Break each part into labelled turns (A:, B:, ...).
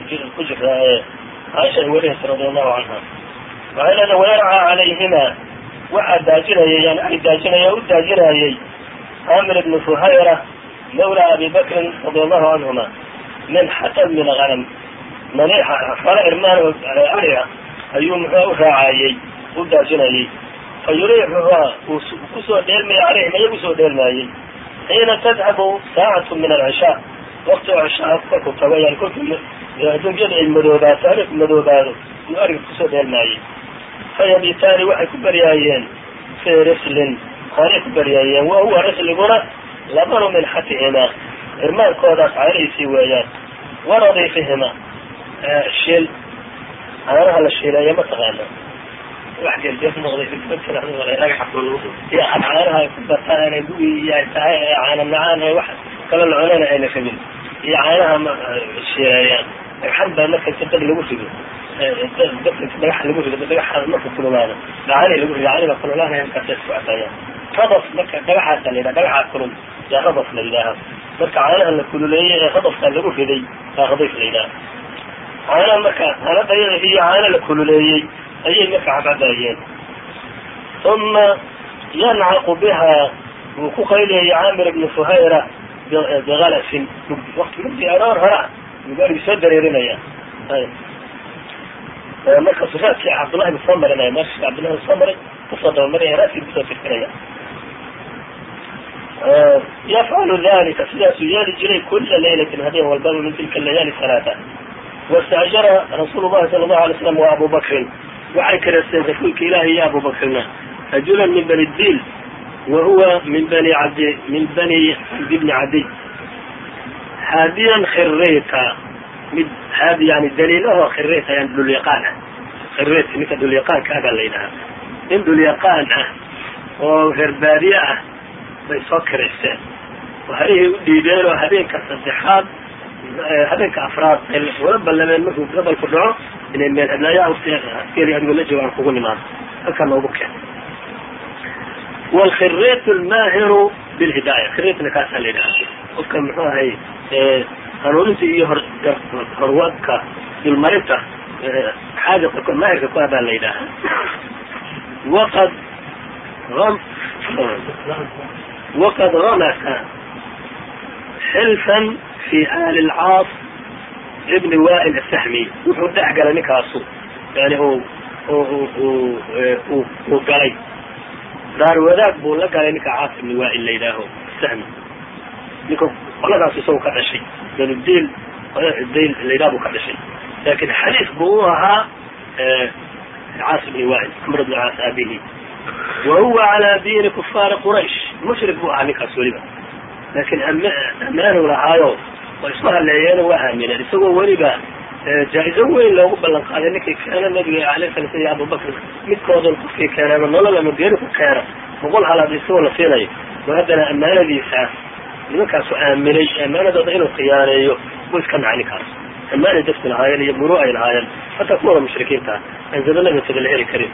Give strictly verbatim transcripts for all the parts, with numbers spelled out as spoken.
A: كجر عائشة وليها رضي الله عنها وعلى ويرعى عليهما وحد داجنة يعني داجنة يهود داجنة عامر بن فهيرة مولى أبي بكر رضي الله عنهما من حسب من غنم منيحة فلا إرمان أريا أيوم راعي وداجنة فيريحها وكسو ديرمي عليه ما يبسو ديرمي حين تذهب ساعة من العشاء وقت العشاء فكو طويا كل يهدون جميع المذوبات تعرف المذوبات يعرف كسو ديرمي فيبيتان وحي كبريايين في رسل خاني كبريايين وهو رسل هنا لبن من حتهما إرمان كودات عليه سويات ورضي فيهما الشيل أنا هلا الشيل يا متغنى واحد الجسم مغضي في البيت نحن ولا راجع حقول يا عارها كبرتها يقول يا تعال عن النعان واحد كما العلماء أين كبير يا عارها الشيء الحمد لله كنت تدل وجهه دخلت بجح لوجهه بجح ما كنت له ماذا لعلي لوجهه لعلي بقول لها هي كانت تسوى خطف لك بجح اللي بجح كرم يا خطف لله لك عارها اللي كل لي خطف اللي في دي فخطف لله عارها مكان أنا ضيع هي عارها لكل لي أي نفع بعدين ثم ينعق بها وكخيله عامر بن فهيرة بغلس وقت مدي أرار هرع يقول يسدر يرنيا مركز صفات عبد الله بن صمر أنا مركز عبد الله بن صمر تصدر مريا راسي بسوء في الكرية يفعل ذلك سياس يالج إليه كل ليلة هذه والباب من تلك الليالي ثلاثة واستأجر رسول الله صلى الله عليه وسلم وأبو بكر وعكر السيدك إلهي يا أبو بكرنا رجلا من بني الديل وهو من بني عدي من بني عبد بن عدي هاديا خريتا هذه يعني دليله خريتا يعني دليقان خريت مثل دليقان كذا لينها من دليقان وهربارية بيفكر السن وهذه ديدان وهذه كالصدحات هذين كأفراد ورب لما المفروض قبل كله إن من لا يعرف كيف يقول لك وعن قبول ما أكمل وبكى والخريت الماهر بالهداية خريت نكاسة الهداية وكم هاي قانون في هر هرواتك بالمريضة حاجة تكون ماهر تكون هذا الهداية وقد غم وقد غمك حلفا في آل العاص ابن وائل السحمي وحد أحقل نكاسو يعني هو هو هو هو هو قالي دار وذاك بقول لك قال نك عاص ابن وائل ليلاه السحمي لكم ولا قاس يسوي كذا شيء لأن الدين الدين ليلاه كذا شيء لكن حديث بوها عاص ابن وائل عمرو بن عاص أبيه وهو على دين كفار قريش مشرك بوها نكاسو لبا لكن أمانه رعايه وإصلاح العيان وآمنة لسوى ولبا جائزة وين لو قبل قال إنك كان النبي عليه الصلاة والسلام أبو بكر متكوض الكفي كان من الله لما بيرك كان بقول على بيسوى لفيني وهذا أمانة دي ساعة لما سؤال آمنة أمانة ضعين القيانة وش كان عني كاس أمانة دفت العائل يبنوا أي العائل فتكون مشركين تها أنزل الله من تبلعير الكريم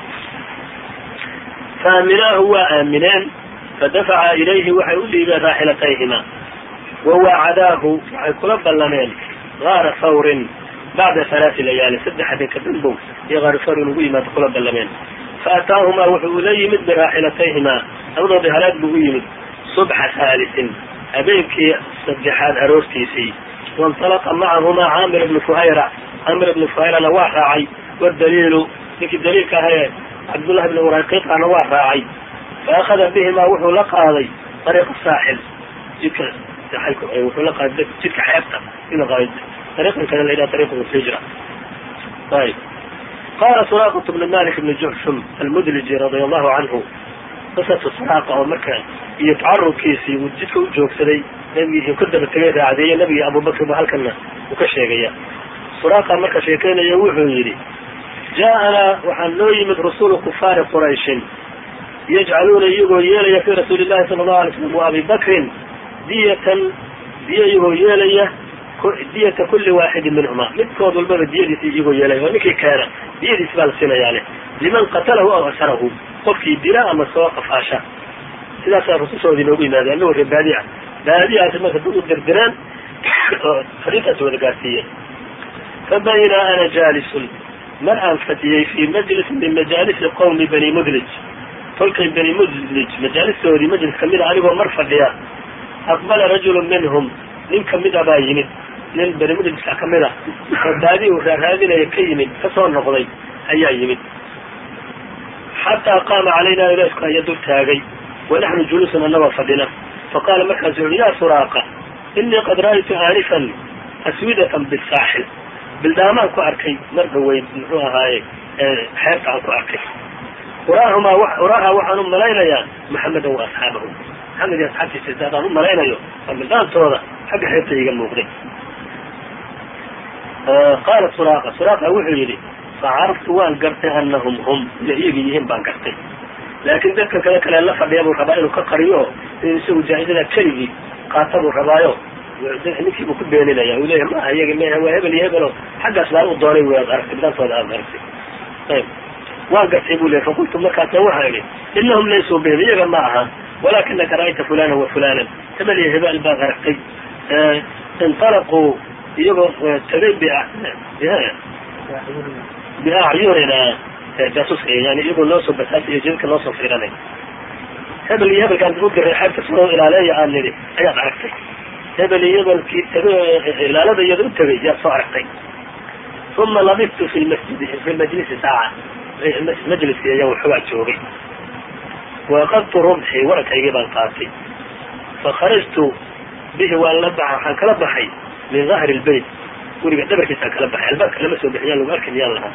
A: فآمناه هو آمنان فدفع إليه وحيقول لي راحلتيهما وهو عداه كلب اللمين غار ثور بعد ثلاث ليالي سد حد كتنبو يغار ثور نقول ما تقلب اللمين فأتاهما وحولي مد براحلتيهما أوضى بهلاك بويمد صبح ثالث أبيك سجحان أروستيسي وانطلق معهما عامر بن فهيرة عامر بن فهيرة نواح راعي والدليل لك الدليل كهي عبد الله بن ورقيق نواح راعي فأخذ بهما وحو لقاضي طريق الساحل ذكر ساحلكم أي وحو لقاضي تلك حياتنا إلى غاية طريق كان إلى طريق الهجرة. طيب قال سراقة بن مالك بن جحشم المدلجي رضي الله عنه قصة سراقة ومكة يتعرض كيسي وجدك وجوك سري نبي يكذب التغيير عادية نبي أبو بكر بحالكنا وكشيغيا سراقة مكة شيكين يوحو يري جاءنا وحنوي من رسول كفار قريش يجعلون يقول يلي في رسول الله صلى الله عليه وسلم وأبي بكر دية دية يقول يلي دية كل واحد منهما متكوض الباب دية يقول يلي ونكي كان دية سبال سنة يعني لمن قتله أو أسره قفكي الدلاء أما سواقف عشاء سلا صار رسول صلى الله عليه وسلم ماذا أنه الربادية بادية أسمى تدود الدردران خريطة ودقاتية fabayna ana jaalisun mar aan fadhiyey fii majlis min majaalisi qowmi bani mudlij tolkay bani mudlij majaalistoodii majlis kamida anigoo mar fadhiya aqbala rajulu minhum nin kamida baa yimid nin bani mudlijka kamida oo baadi uu raaraadinaya ka yimid kasoo noqday ayaa yimid xataa qaama calayna ilaasku aya dul taagay wanaxnu juluusun anagoo fadhina faqaala markaasu uhi yaa suraaqa inii qad ra'aytu aanifan aswidatan bisaaxil bildaamaan ku arkay mar dhaweyn muxuu ahaaye xeerta aan ku arkay uraahumaa uraaha waxaan u malaynayaa maxamedan wa asxaabahu maxamed iyo asxaabtiisa daadaan u malaynayo waa bildaantooda xagga xeerta iga muuqday qaala suraaqa suraaqa wuxuu yidhi facaraftu waan gartay anahum hum inay iyaga yihiin baan gartay laakiin dadka kale kale la fadhiya buu rabaa inuu ka qariyo in isagu jaa-izada keligii qaata buu rabaayo ninkii buu ku beeninaya uu leeyahay maaha iyaga meha waa hebel iyo hebelo xaggaas baan u doonay waad aragtay bidantooda aad aragtay ayb waan gartay buu leeyay faqultu markaasna waxaa idhi inahum laysuu bihim iyaga ma aha walaakinaka ra'ayta fulana wa fulanan hebel iyo hebel baad aragtay intalaquu iyagoo tagay biacyunina jaasuska yani iyagoo noo soo basaas iyo jidadka noo soo fiiranay hebel iyo hebelkaan u diray xeebta soo ilaaleeya aan nidhi ayaad aragtay hebel iyo hebelkii ilaalada iyada u tegay yaad soo aragtay uma labiftu fi masjidi fi majlisi saaca majliskii ayaa waxoogaa joogay waaqadtu rumxii warankaygii baan qaatay fakharajtu bihi waan la baxa waxaan kala baxay min dahri lbayt guriga dhabarkiisaan kala baxay albaabka lama soo bixiyaan lagu arkin yaan lahaa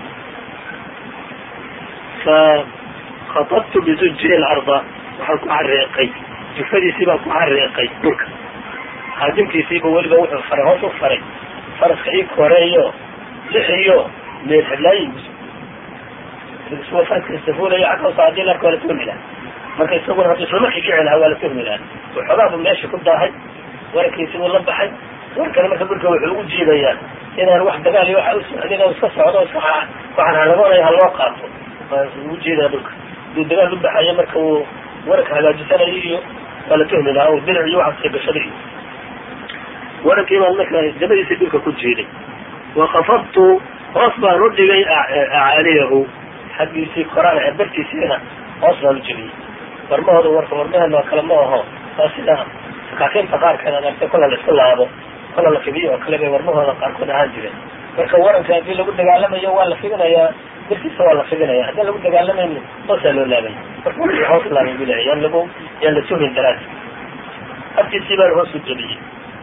A: fakhatabtu bizujihi alarda waxaan ku xariiqay jufadiisii baan ku xariiqay dhulka haadimkiisiiba weliba wuxuu faray hoos u faray faraska ii koreeyo lixiyo meel heblaayin faskastafulayo akasa hadii larka waa la tuhmi laha marka isaguna hadduu isla markii kici lahaa waa la tuhmi lahaa waxoogaabu meesha ku daahay warankiisi buu la baxay warkana marka dhulka wuxuu ugu jiidayaa inaan wax dagaal iyo waxa usocdin iska socdo waxaan hanagoonaya ha loo qaato waa ugu jiidaya dhulka haduu dagaal u baxayo marka uu waranka hagaajisanayo iyo waa la tuhmi lahaa o dinac iyo waxaas gashaday iyo warankii baan marka dabadiisii dhulka ku jiiday wakafadtu hoos baan u dhigay acaliyahu xaggiisii koraan ee bartiisiina hoos baan u jebiyey warmahooda warka warmahana kale ma aho waa sida sakaakiinta qaarkeed ad artay kola la isku laabo kola la fidiyo oo kale bay warmahooda qaarkood ahaan jireen marka waranka haddii lagu dagaalamayo waa la fidinayaa dartiisa waa la fidinaya haddii lagu dagaalamayno hoosaa loo laabay marka wii hoos laabay bu leeya yaan lagu yaan la tuhmin daraas agtiisii baan hoos u jebiyey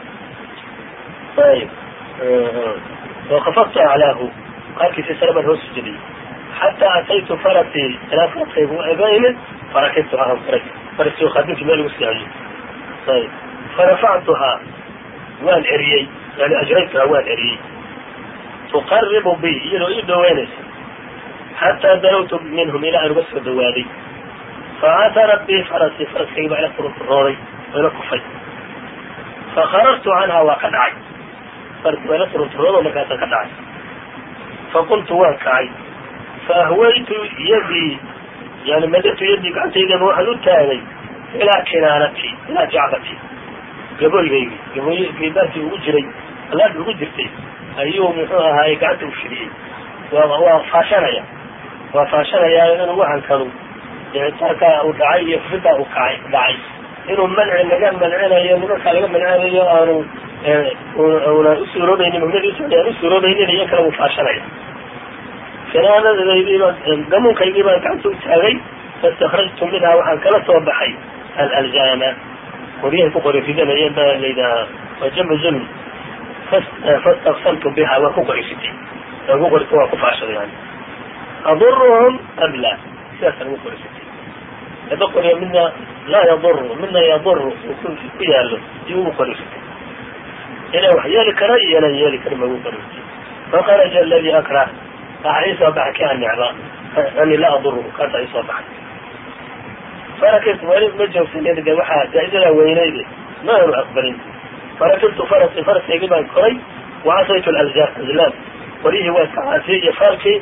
A: ayb wakafadtu aclaahu qaarkiisii sare baan hoos u jebiyey xataa ataytu farasii ilaa faraskaygu iga imid farakibtu ahan faray faraskii khadimkii meel ugu saayo ayb farafactuhaa waan eriyey yani ajraytuhaa waan eriyey tuqaribu bi iyadoo ii dhaweynaysa xataa danawtu minhum ilaa aan uga soo dhawaaday facathara bi farasii faraskaygi baa ila tururooday oo ila kufay fakharajtu canhaa waa ka dhacay faraski baa ila tururoodo markaasaan ka dhacay faqultu waan kacay faahwaytu yadii yani madatu yadii gacantaydaba waxaan u taagay ilaa kinaanati ilaa jacbati gaboygaygi gaboy baarkii ugu jiray alaabki ugu jirtay ayuu muxuu ahaaye gacanta u fidiyey waa waa faashanaya waa faashanayaa inuu wahankanu dhicitaanka uu dhacay iyo fidaa uu kacay dhacay inuu manci laga mancinayo nimankaa laga mancinayo aanu una usuuroobaynin mugnadiisa aan usuuroobaynin iyo kale uu faashanaya kinaanadaydii baan gamuunkaygii baan gacanta u taagay fastakrajtu minhaa waxaan kala soo baxay alaljaama qoryahay ku qori ridanayeen baa layidhaahaa waa jambu zulmi fastaksamtu biha waa ku qorisitay waa ku qorita waa ku faashaday yani aduruhum am la sidaasaan ugu qorisitay laba qoriyo midna laa yaduru midna yaduru ku yaalo iyo ugu qorisitay inaa wax yeeli kara iyo inaan yeeli karin ba ugu qorisitay fakaraja aladi akrah waxaa ii soo baxay ki aan necba ani la aduru kaasa ii soo baxay farakibtu wali ma joogsanin de waxaa jaa-izadaa weynayde ma aanu aqbalin farakibtu farasi faraskaygii baan koray wacasaytu azlaam qoryihii waa iska caasiyey iyo faalkii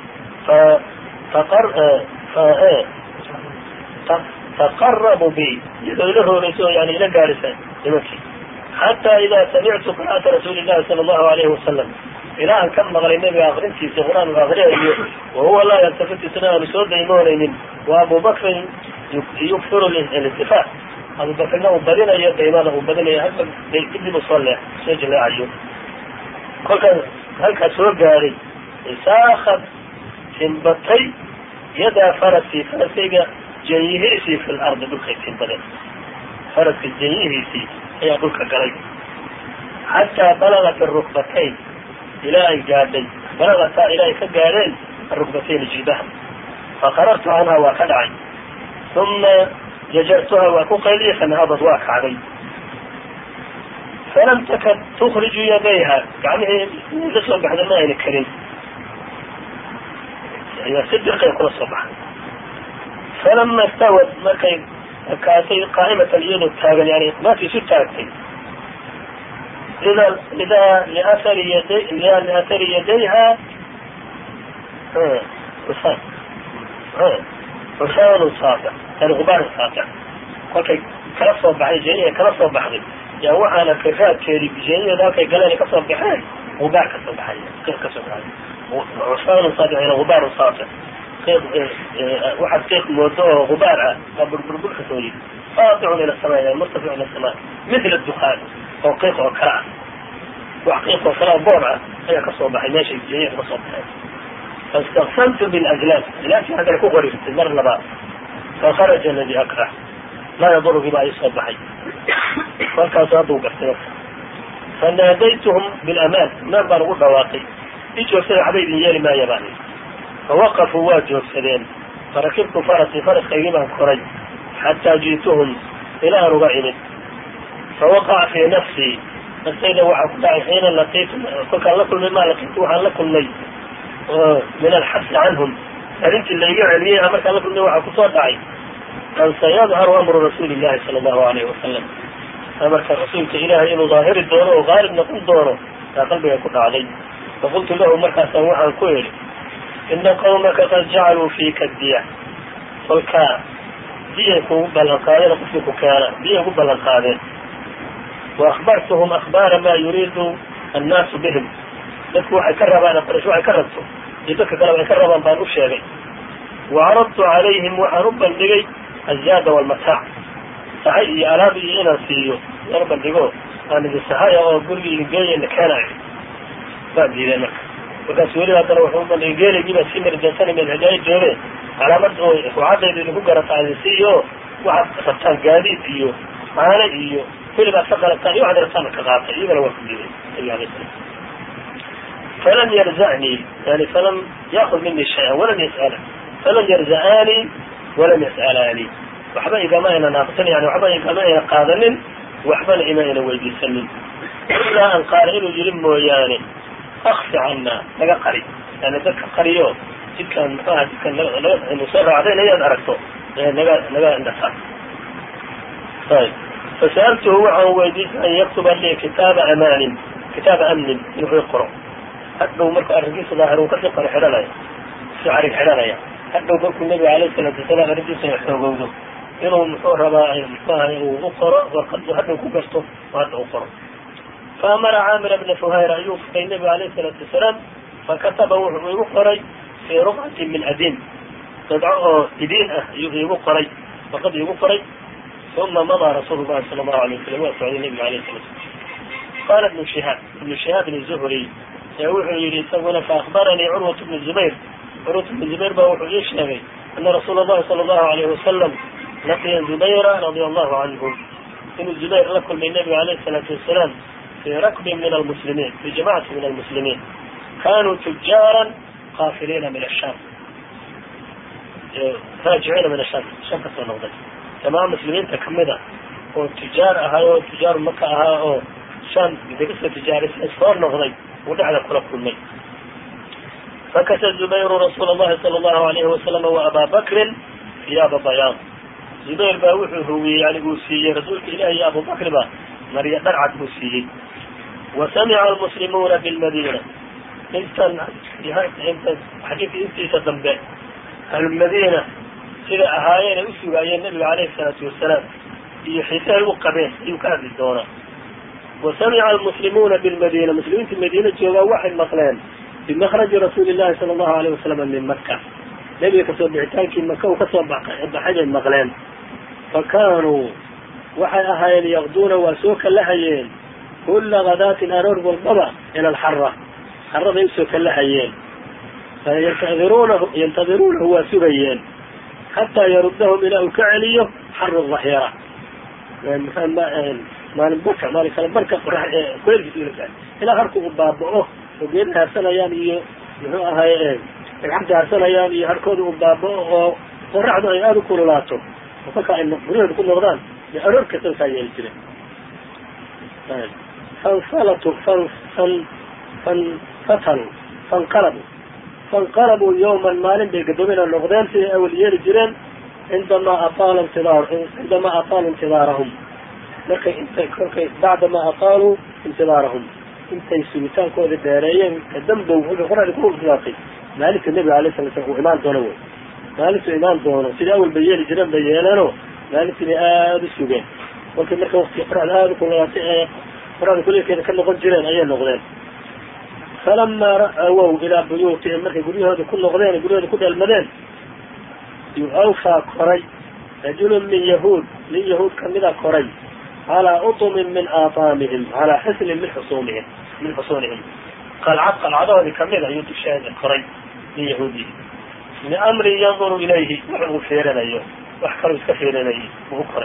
A: taqarabu bi iyadoo ila hooreysa oo yani ila gaarisa nimankii xataa idaa samictu qira'ata rasuuli llahi sala allahu alayhi wasalam ilaa aan ka maqlay nebiga akrintiisa qur-aan u akriyayo wahuwa laa yaltafit isna aanu soo daymoonaynin wa abubakrin yukfiru اliltifat abubakrna uu badinayo daymada uu badinayo halka kadib u soo leex soo jaleecayo kolkaas halkaas soo gaaday isaakad timbatay yadaa farasi faraskayga janyihiisii fi lardi dhulkay timbadeen faraska janyihiisii ayaa dhulka galay xataa balagat arukbatayn ilaa ay gaadhay balagataa ilaa ay ka gaadheen arukbatayn jilbaha fakarartu canha waa ka dhacay uma jajartuha waa ku qayliyay fanahadad waa kacday falam takad tukriju yadayha gacmihii la soo baxda ma ayna karin ayaa si dirqay kula soo baxay falama stawad markay kaatay qaa'imatan iyadoo taagan yani maakii isu taagtay إذا إذا لأثر يدي لأثر يديها وصان وصان صافع يعني غبار صافع kolkay kala soo baxay jeniya kala soo baxday yaa waxaana karaadkeedi jeniya halkay galeen ka soo baxeen غبار ka soo baxay qiiq ka soo baxay وصان صافع يعني غبار صافع qiiq waxa qiiq moodo oo غبار ah burburbur ka soo yiri ساطع إلى السماء يعني مرتفع إلى السماء مثل الدخان oo qiiq oo kala ah wax qiiq oo kala boor ah ayaa ka soo baxay meesha jeniya ka soo baxay فاستغسلت بالأجلال لكن هذا ku qoristay mar labaad فخرج الذي أكره لا يضر بما يصاب حي markaas haduu gartay فناديتهم بالأمان ما baan ugu dhawaaqay ijoogtada xabaydin yeeli maaya baan فوقفوا waa joogsadeen فركبت فرسي فرسkaygii baan koray حتى جئتهم إلى aan uga imid فوقع في نفسي naftayda waxaa ku dhacay xiina laqiit kolkaan la kulmay maa laqiit waxaan la kulmay min alxabsi canhum arrintii laiga celiyey markaan la kulmay waxaa kusoo dhacay an sayadharu amru rasuuli llahi sala allahu alayhi wasalam amarka rasuulka ilaahay inuu daahiri doono oo qaalib noqon doono taa qalbiga ku dhacday faqultu lahu markaasaan waxaan ku idhi ina qawmaka qad jacaluu fiika diya kolkaa diyay kugu ballan qaadeen qofkii ku keena diyay ku ballan qaadeen وأخبرتهم أخبار ما يريد الناس بهم dadku waxay ka rabaan qarash waxay ka rabto iyo dadka kale waxay ka rabaan baan u sheegay وعرضت عليهم waxaan u bandhigay الزاد والمتاع sahay iyo alaab iyo inaan siiyo yar bandhigo aan idin sahaya oo gurigii geeyay keenay baan diiday marka markaas weli haddana wuxuu u bandhigay geeligii baa sii marjansanay meel hagaay joogeen calaamad oo waxaadayda idinku garataay siiyo waxaad rabtaan gaadiid iyo maana iyo كل ما فقرت ثاني واحد رسام كقاطع يبغى وقت جديد فلم يرزعني يعني فلم يأخذ مني شيئا ولم يسأله فلم يرزعاني ولم يسألاني وحبا إذا ما أنا ناقصني يعني وحبا إذا ما أنا قادن وحبا إما أنا ويدي سلم إلا أن قال إنه جرم وياني أخفي عنا لقى قريب يعني ذلك قريب تلك المقاهد كان نصر علينا يدعركته يعني لقى لقى اندفع طيب فسألته وعن ويديس أن يكتب لي كتاب أمان كتاب أمن إنه يقرأ حتى مركو أرجيس ظاهر وكفق الحلالة شعر الحلالة حتى وقلت النبي عليه الصلاة والسلام أرجيس يحتوى إنه محربا وقرأ وقد حتى كبسته وحتى أقرأ فأمر عامر بن فهير أيوب بين النبي عليه الصلاة والسلام فكتب وقرأ في رقعة من أدين تدعوه إدين يقرأ وقد يقرأ ثم مضى رسول الله صلى الله عليه وسلم وسعد النبي عليه الصلاة والسلام قال ابن شهاب ابن شهاب الزهري يوحي لي سوّل فأخبرني عروة بن الزبير عروة بن الزبير بوحي يشهد أن رسول الله صلى الله عليه وسلم لقي الزبير رضي الله عنه إن الزبير لقى النبي عليه الصلاة والسلام في ركب من المسلمين في جماعة من المسلمين كانوا تجارا قافلين من الشام راجعين من الشام الشام كسر نوضي تمام مسلمين تكمدا وتجار أهاو تجار مكة أهاو شان بدرسة تجارة أسفار نغضي ودعنا كل كل فكسى الزبير رسول الله صلى الله عليه وسلم وأبا بكر ثياب بياض زبير باوحه هو يعني بوسية رسولك إلهي أبو بكر با مريا درعت بوسية وسمع المسلمون بالمدينة انت انت حديث انت تدنبه المدينة sida ahaayeen u sugaayeen nabiga calayhi salaatu wasalaam iyo xitaa u qabeen ayuu ka hadli doonaa وسمع المسلمون بالمدينة مسلimiinta madiina joogaa waxay maqleen بمخرج رasuuل اللahi صلى الله عليه وسلم min maka nebiga kasoo bixitaankii maka u kasoo baxay bay maqleen fakanuu waxay ahaayeen yaqduuna waa soo kalahayeen kula غadaatin aroor walbaba ilى الxara xaraday usoo kalahayeen yantadiruunahu waa sugayeen xataa yarudahum ilaa uu ka celiyo xar الظahira maalin barka maalin kala barka kuleelkiisa ilaa harku u baaba'o oo geedaha harsanayaan iyo muxuu ahaye dhagxanta harsanayaan iyo harkooda u baaba'o oo qoraxdu ay aada u kululaato oo kolka ay guryaheeda ku noqdaan de aroor kasta saa yeeli jireen fanfalatu fan fan fan fatalu fanqalabu fanqalabuu yawman maalin bay gadoomina noqdeen siday awal yeeli jireen cindamaa ataala intidaar cindamaa ataalu intidaarahum markay intay kolkay bacdamaa ataaluu intidaarahum intay sugitaankooda dheereeyeen kadambow wuxuu qoraxda ku filaatay maalinta nebiga alayh sala slam uu imaan doono wey maalintuu imaan doono sidai awal bay yeeli jireen bay yeeleenoo maalintii bay aada u sugeen kolkii marka wakti qoraxda aada u kululaatay ee qoraxda kuleelkeeda ka noqon jireen ayay noqdeen falamaa ra'awow ilaa buyuutihim markay guryahooda ku noqdeen guryahooda ku dheelmadeen yu-awfaa koray rajulun min yahuud min yahuud kamida koray calaa utumin min aataamihim calaa xisnin min xusuumihim min xusuunihim qalcad qalcadoodii kamid ayuu dusheeda koray min yahuudihi liamrin yanduru ilayhi wax uu fiirinayo wax kaluu iska fiirinayay uu koray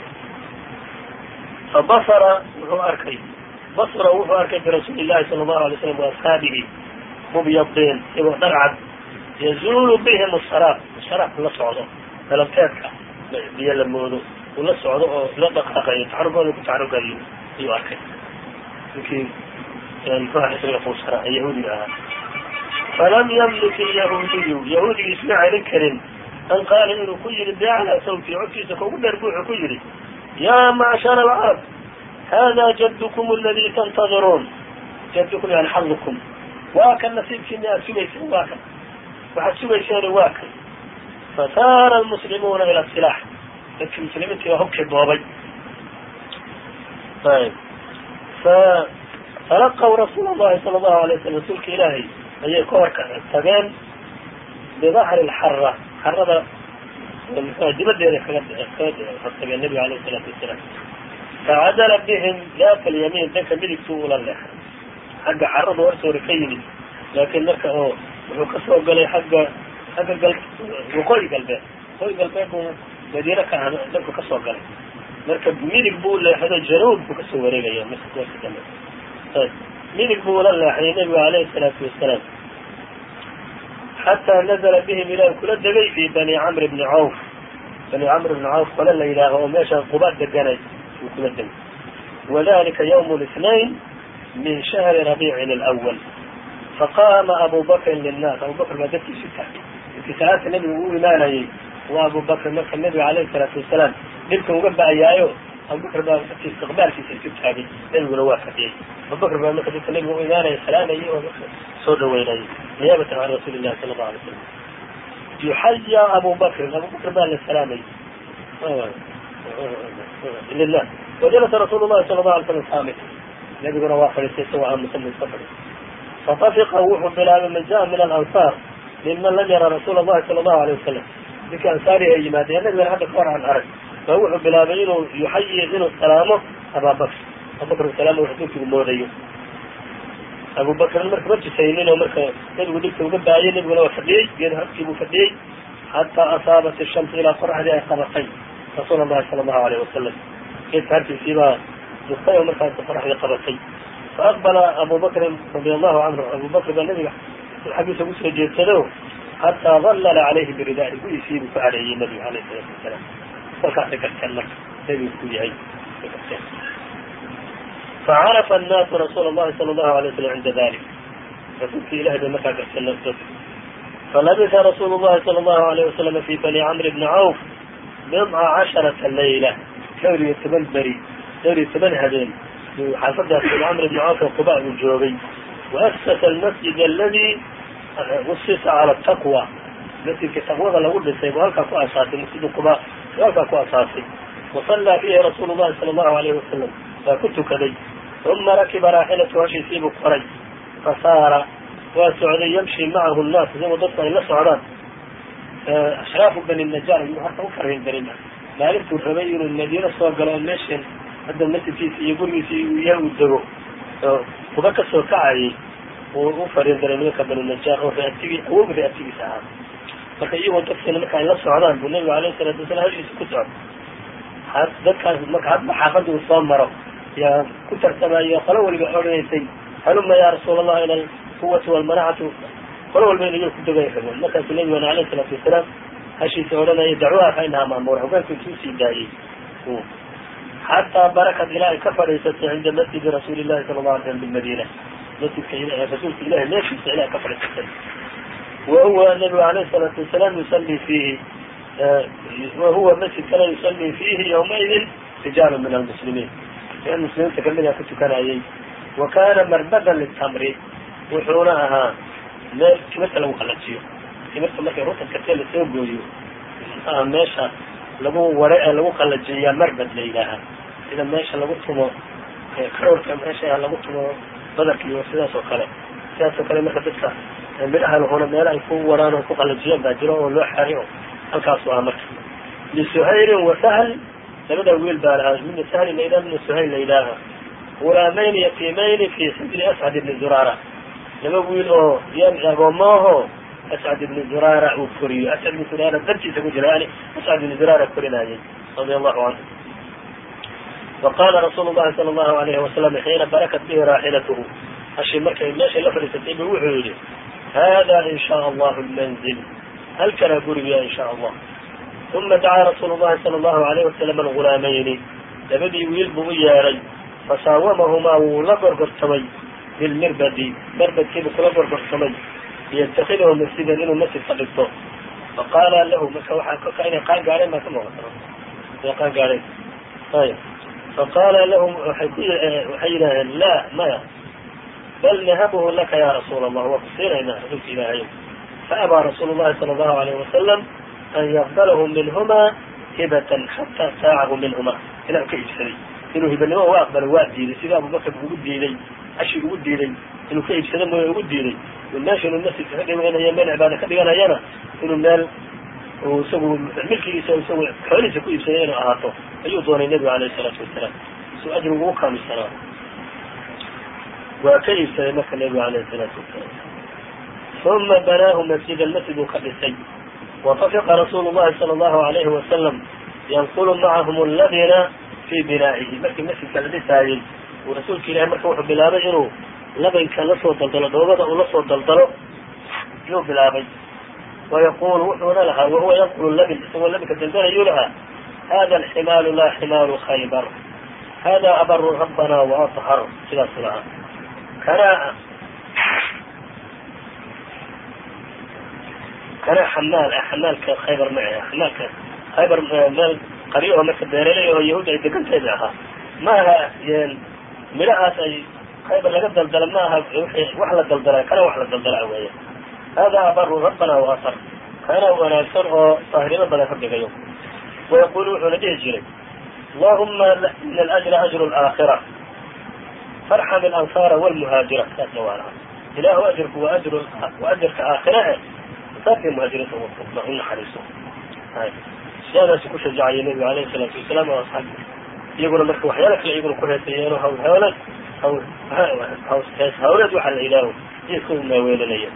A: fabasara wuxuu arkay basra wuxuu arkay birasuuli llahi sala allahu alay slam waasxaabihi mubyadiin iyagoo dharcad yazuulu bihim asaraab saraab la socdo dalabteedka biyo la moodo uu la socdo oo la dhaqaaqayo taxarugooda ku taxarugayo ayuu arkay ninkii muxuha xisriga fuusara ee yahuudiga ahaa falam yamlik yahuudiyu yahuudigii isma celin karin an qaala inuu ku yihi biaclaa sawti codkiisa kaugu dheer bu wuxuu ku yihi yaa macshara alcarab hada jaddukum aladii tantadiruun jaddukum yani xadukum waa kan nasiibkiina aad sugayseen waa kan waxaad sugayseen waa kan fasaara almuslimuuna ila silaax dadkii muslimiintii baa hubkii doobay ayb falaqaw rasuul allahi sala allahu alay wasalam rasuulka ilaahay ayay ka hor tageen bidahri lxara xarada dibadeeda kaga kaga hortageen nabiga alayh salaatu wasalaam facadala bihim daaka alyamiin danka midigtuu ula leexay xagga caradu hortoori ka yimid laakiin marka oo wuxuu kasoo galay xagga xagga gal waqooyi galbeed waqooyi galbeed buu madiina ka ah danku kasoo galay marka midig buu leexdo januub buu kasoo wareegaya marka kuwasi dambe midig buu ula leexday nabiga alayhi salaatu wasalaam xataa nazala bihim ilaa kula degay fi bani camr bni cawf bani camr bni cawf kole la yidhaaho oo meesha quba deganay uu kula degay wadalika ywm الاثnain min shahri rabiicin اlأwl faqama abu bakrin linnaas abu bakr baa dadkiisu taagay intii salaadka nabiga uu imaanayay waa abu bakr marka nabiga alayhi salaatu wasalaam dhibka uga ba'ayaayo abu bakr baa dadki istiqbaalkiisa isu taagay nabiguna waa fadhiyay abu bakr baa marka dadka nabiga u imaanaya salaamayay oo marka soo dhaweynayay niyaabatan can rasuuli llahi sala allahu alay slam yuxaya abu bakrin abu bakr baa la salaamayay lilah wajalasa rasuulu llahi sala allahu alay slam saamit nabiguna waa fadhiistay isagoo aamusan iska fadhi fatafiqa wuxuu bilaabay man jaa min alansaar minman lam yara rasuula allahi sala allahu alayh wasalam ninkii ansaari ay yimaadeen nabigana hadda kahor aan arag baa wuxuu bilaabay inuu yuxayi inuu salaamo ababakr abubakr salaamo wax dulkigu moodayo abu bakrin marka ma tusaynin oo marka nabigu dhibka uga baayay nabiguna waa fadhiyey geed habkii buu fadhiyey xataa asaabat ishamsu ilaa qoraxdii ay qabatay rasuul allahi sala allahu alayh wasalam geedka harkiisii baa duftay oo markaas qoraxdii qabatay faaqbala abu bakrin radi allahu canhu abu bakr baa nabiga xaggiisa kusoo jeedsado xataa dallala calayhi biridaai gudiisii buu ku hareeyey nabiga alayh salaatu wasalaam kolkaasay garteen marka nabigu ku yahay ay garteen facarafa annaasu rasuula allahi sala allahu alay wasalam cinda dalik rasuulkii ilahay bay markaa garteen naftood falabisa rasuulu llahi sala allahu alayh wasalam fi bani camr bni cawf bidca casharata layla dhowr iyo toban beri dhowr iyo toban habeen xaafadaas bani camr bni cawf oo quba uu joogay waasasa almasjid aladi usisa cala taqwa masjidka taqwada lagu dhisay buu halkaa ku asaasay masjid quba halkaa ku asaasay wasallaa fiihi rasuulu llahi sala allahu alayhi wasalam waa ku tukaday uma rakiba raaxilatu hashiisiibuu koray fasaara waa socday yamshi macahu nnaas isagoo dadku ay la socdaan ashraafu bani najaar ayuu harka u fariin darin maalintuu rabay inuu madiino soo galo oo meeshan hadda masjidkiisa iyo gurigiisa iya uu dego kuba kasoo kacayay uu u fariin daray nimanka bani najaar oo reatigi awog reatigiisa ahaa marka iyagoo dadkana marka ay la socdaan buu nabigu alayhi salaatu wasalaam hashiisa ku socda dadkaas marka hadba xaafadda uu soo maro yaa ku tartamayo qolo waliba odhanaysay haluma ya rasuul allah ila alquwati walmanacatu qolo walba inayo ku degay rabeen markaasuu nabigana alayhi salaatu wasalaam hashiisa odhanaya dacwaha fa inahaa ma'muura hogaanka intuu sii daayey xataa barakad ilaa ay ka fadhiisatay cinda masjidi rasuuli llahi sala allahu alay slam bilmadiina masjidka rasuulka ilahi meeshiisa ilaa ka fadhiisatay wahuwa nabigu alayhi salaatu wasalaam yusalii fiihi wahuwa masjidkana yusalii fiihi yawmaidin rijaalu min almuslimiin in muslimiinta kamida ku tukanayay wa kana marbadan litamri wuxuuna ahaa meel timirta lagu qalajiyo timirta markay rutabkatee lasoo gooyo aa meesha lagu ware ee lagu qalajiyaa marbad la yidhaaha sida meesha lagu tumo karoorka meesha lagu tumo badarka iyo sidaas oo kale sidaas oo kale marka dadka midhaha lahuna meel ay ku waraan oo ku qalajiyaan baa jiro oo loo xari o halkaasu ah marka lisuhayrin wa sahl labada wiil baa lahaa midna sahl la yidhaha midna suhayl la yidhaaha gulaamayni yatiimayni fi xijri ascad ibni zuraara laba wiil oo yan agoomaho ascad ibni zuraara uu koriyo ascad ibni zuraara dartiisa ku jira yani ascad ibni zuraara korinayay radia allahu canhu waqala rasuulu llahi sala allahu alayhi wasalam xiina barakat bihi raaxilatuhu hashi markay meeshay la fadhiisatay bu wuxuu yihi hada in shaa allahu lmanzil halkana gurigiya in shaa allah uma dacaa rasuulu llahi sala allahu alayhi wasalam algulaamayni labadii wiil buu u yeedhay fasaawamahumaa wuu la gorgortamay bilmirbadi mirbadkiibuu kula gorgortamay liyatakhidahu masjidan inuu masjidka dhigto faqaala lahu marka waxaa kolka inay qaan gaadheen baa ka muuqata inay qaan gaadheen ayb faqaala lahum waxay ku waxay yidhaaheen la maya bal nahabuhu laka ya rasuula allah waa ku siinaynaa rasuulka ilaahay faabaa rasuulu llahi sala allahu alayhi wasalam an yaqbalahu minhumaa hibatan xataa saacahu minhuma ilaa u ka iibsaday inuu hibanimo u aqbalo waa diiday sida abubakar ugu diiday cashi ugu diiday inuu ka iibsado mooya ugu diiday meesha inuu masjidka ka dhiganaya meel cibaada ka dhiganayana inuu meel isagu milkigiisa isagu xoolihiisa ku iibsaday inuu ahaato ayuu doonay nebigu alayhi salaatu wasalaam suu ajrigu ugu kaamisanaa waa ka iibsaday marka nebigu alayhi salaatu wasalaam uma banaahu masjidan masjid uu ka dhisay watafiqa rasuulu llahi sala allahu alayhi wasalam yanqulu macahum aladiina fi binaa'ihi markii masjidka la dhisaayey uu rasuulka ilahay marka wuxuu bilaabay inuu labanka lasoo daldalo dhoobada uu lasoo daldalo yuu bilaabay wayaqulu wuxuuna lahaa wahuwa yanqulu labin isagoo labinka daldalayuu lahaa hada alximaalu la ximaalu khaybar hada abaru rabbana waaطhar sidaasu lahaa kana kana xamaal ah xamaalka khaybar ma xamaalka khaybar meel qaryo oo marka beeraley oo yahuud ay deganteeda ahaa ma aha midhahaas ay khaybar laga daldala ma aha wax la daldala kana wax la daldala weeya hada abaru rabbana waathar kana wanaagsan oo saahirimo badan ka dhigayo wayaqulu wuxuuna dhihi jiray allahuma ina alajra ajru alaakhira farxam alansaara walmuhaajira saasna waa laha ilahu ajirku waa ajru waa ajarka aakhira e saarkii muhaajiriinta u naxariiso sidaadaasi ku shajacaya nebigu alayhi salaatu wasalaam oo asxaabi iyaguna marka waxyaala kale iyaguna ku heesayeeno hawl hawleed hees hawleed waxaa la ilaaho iyo isku maaweelinaya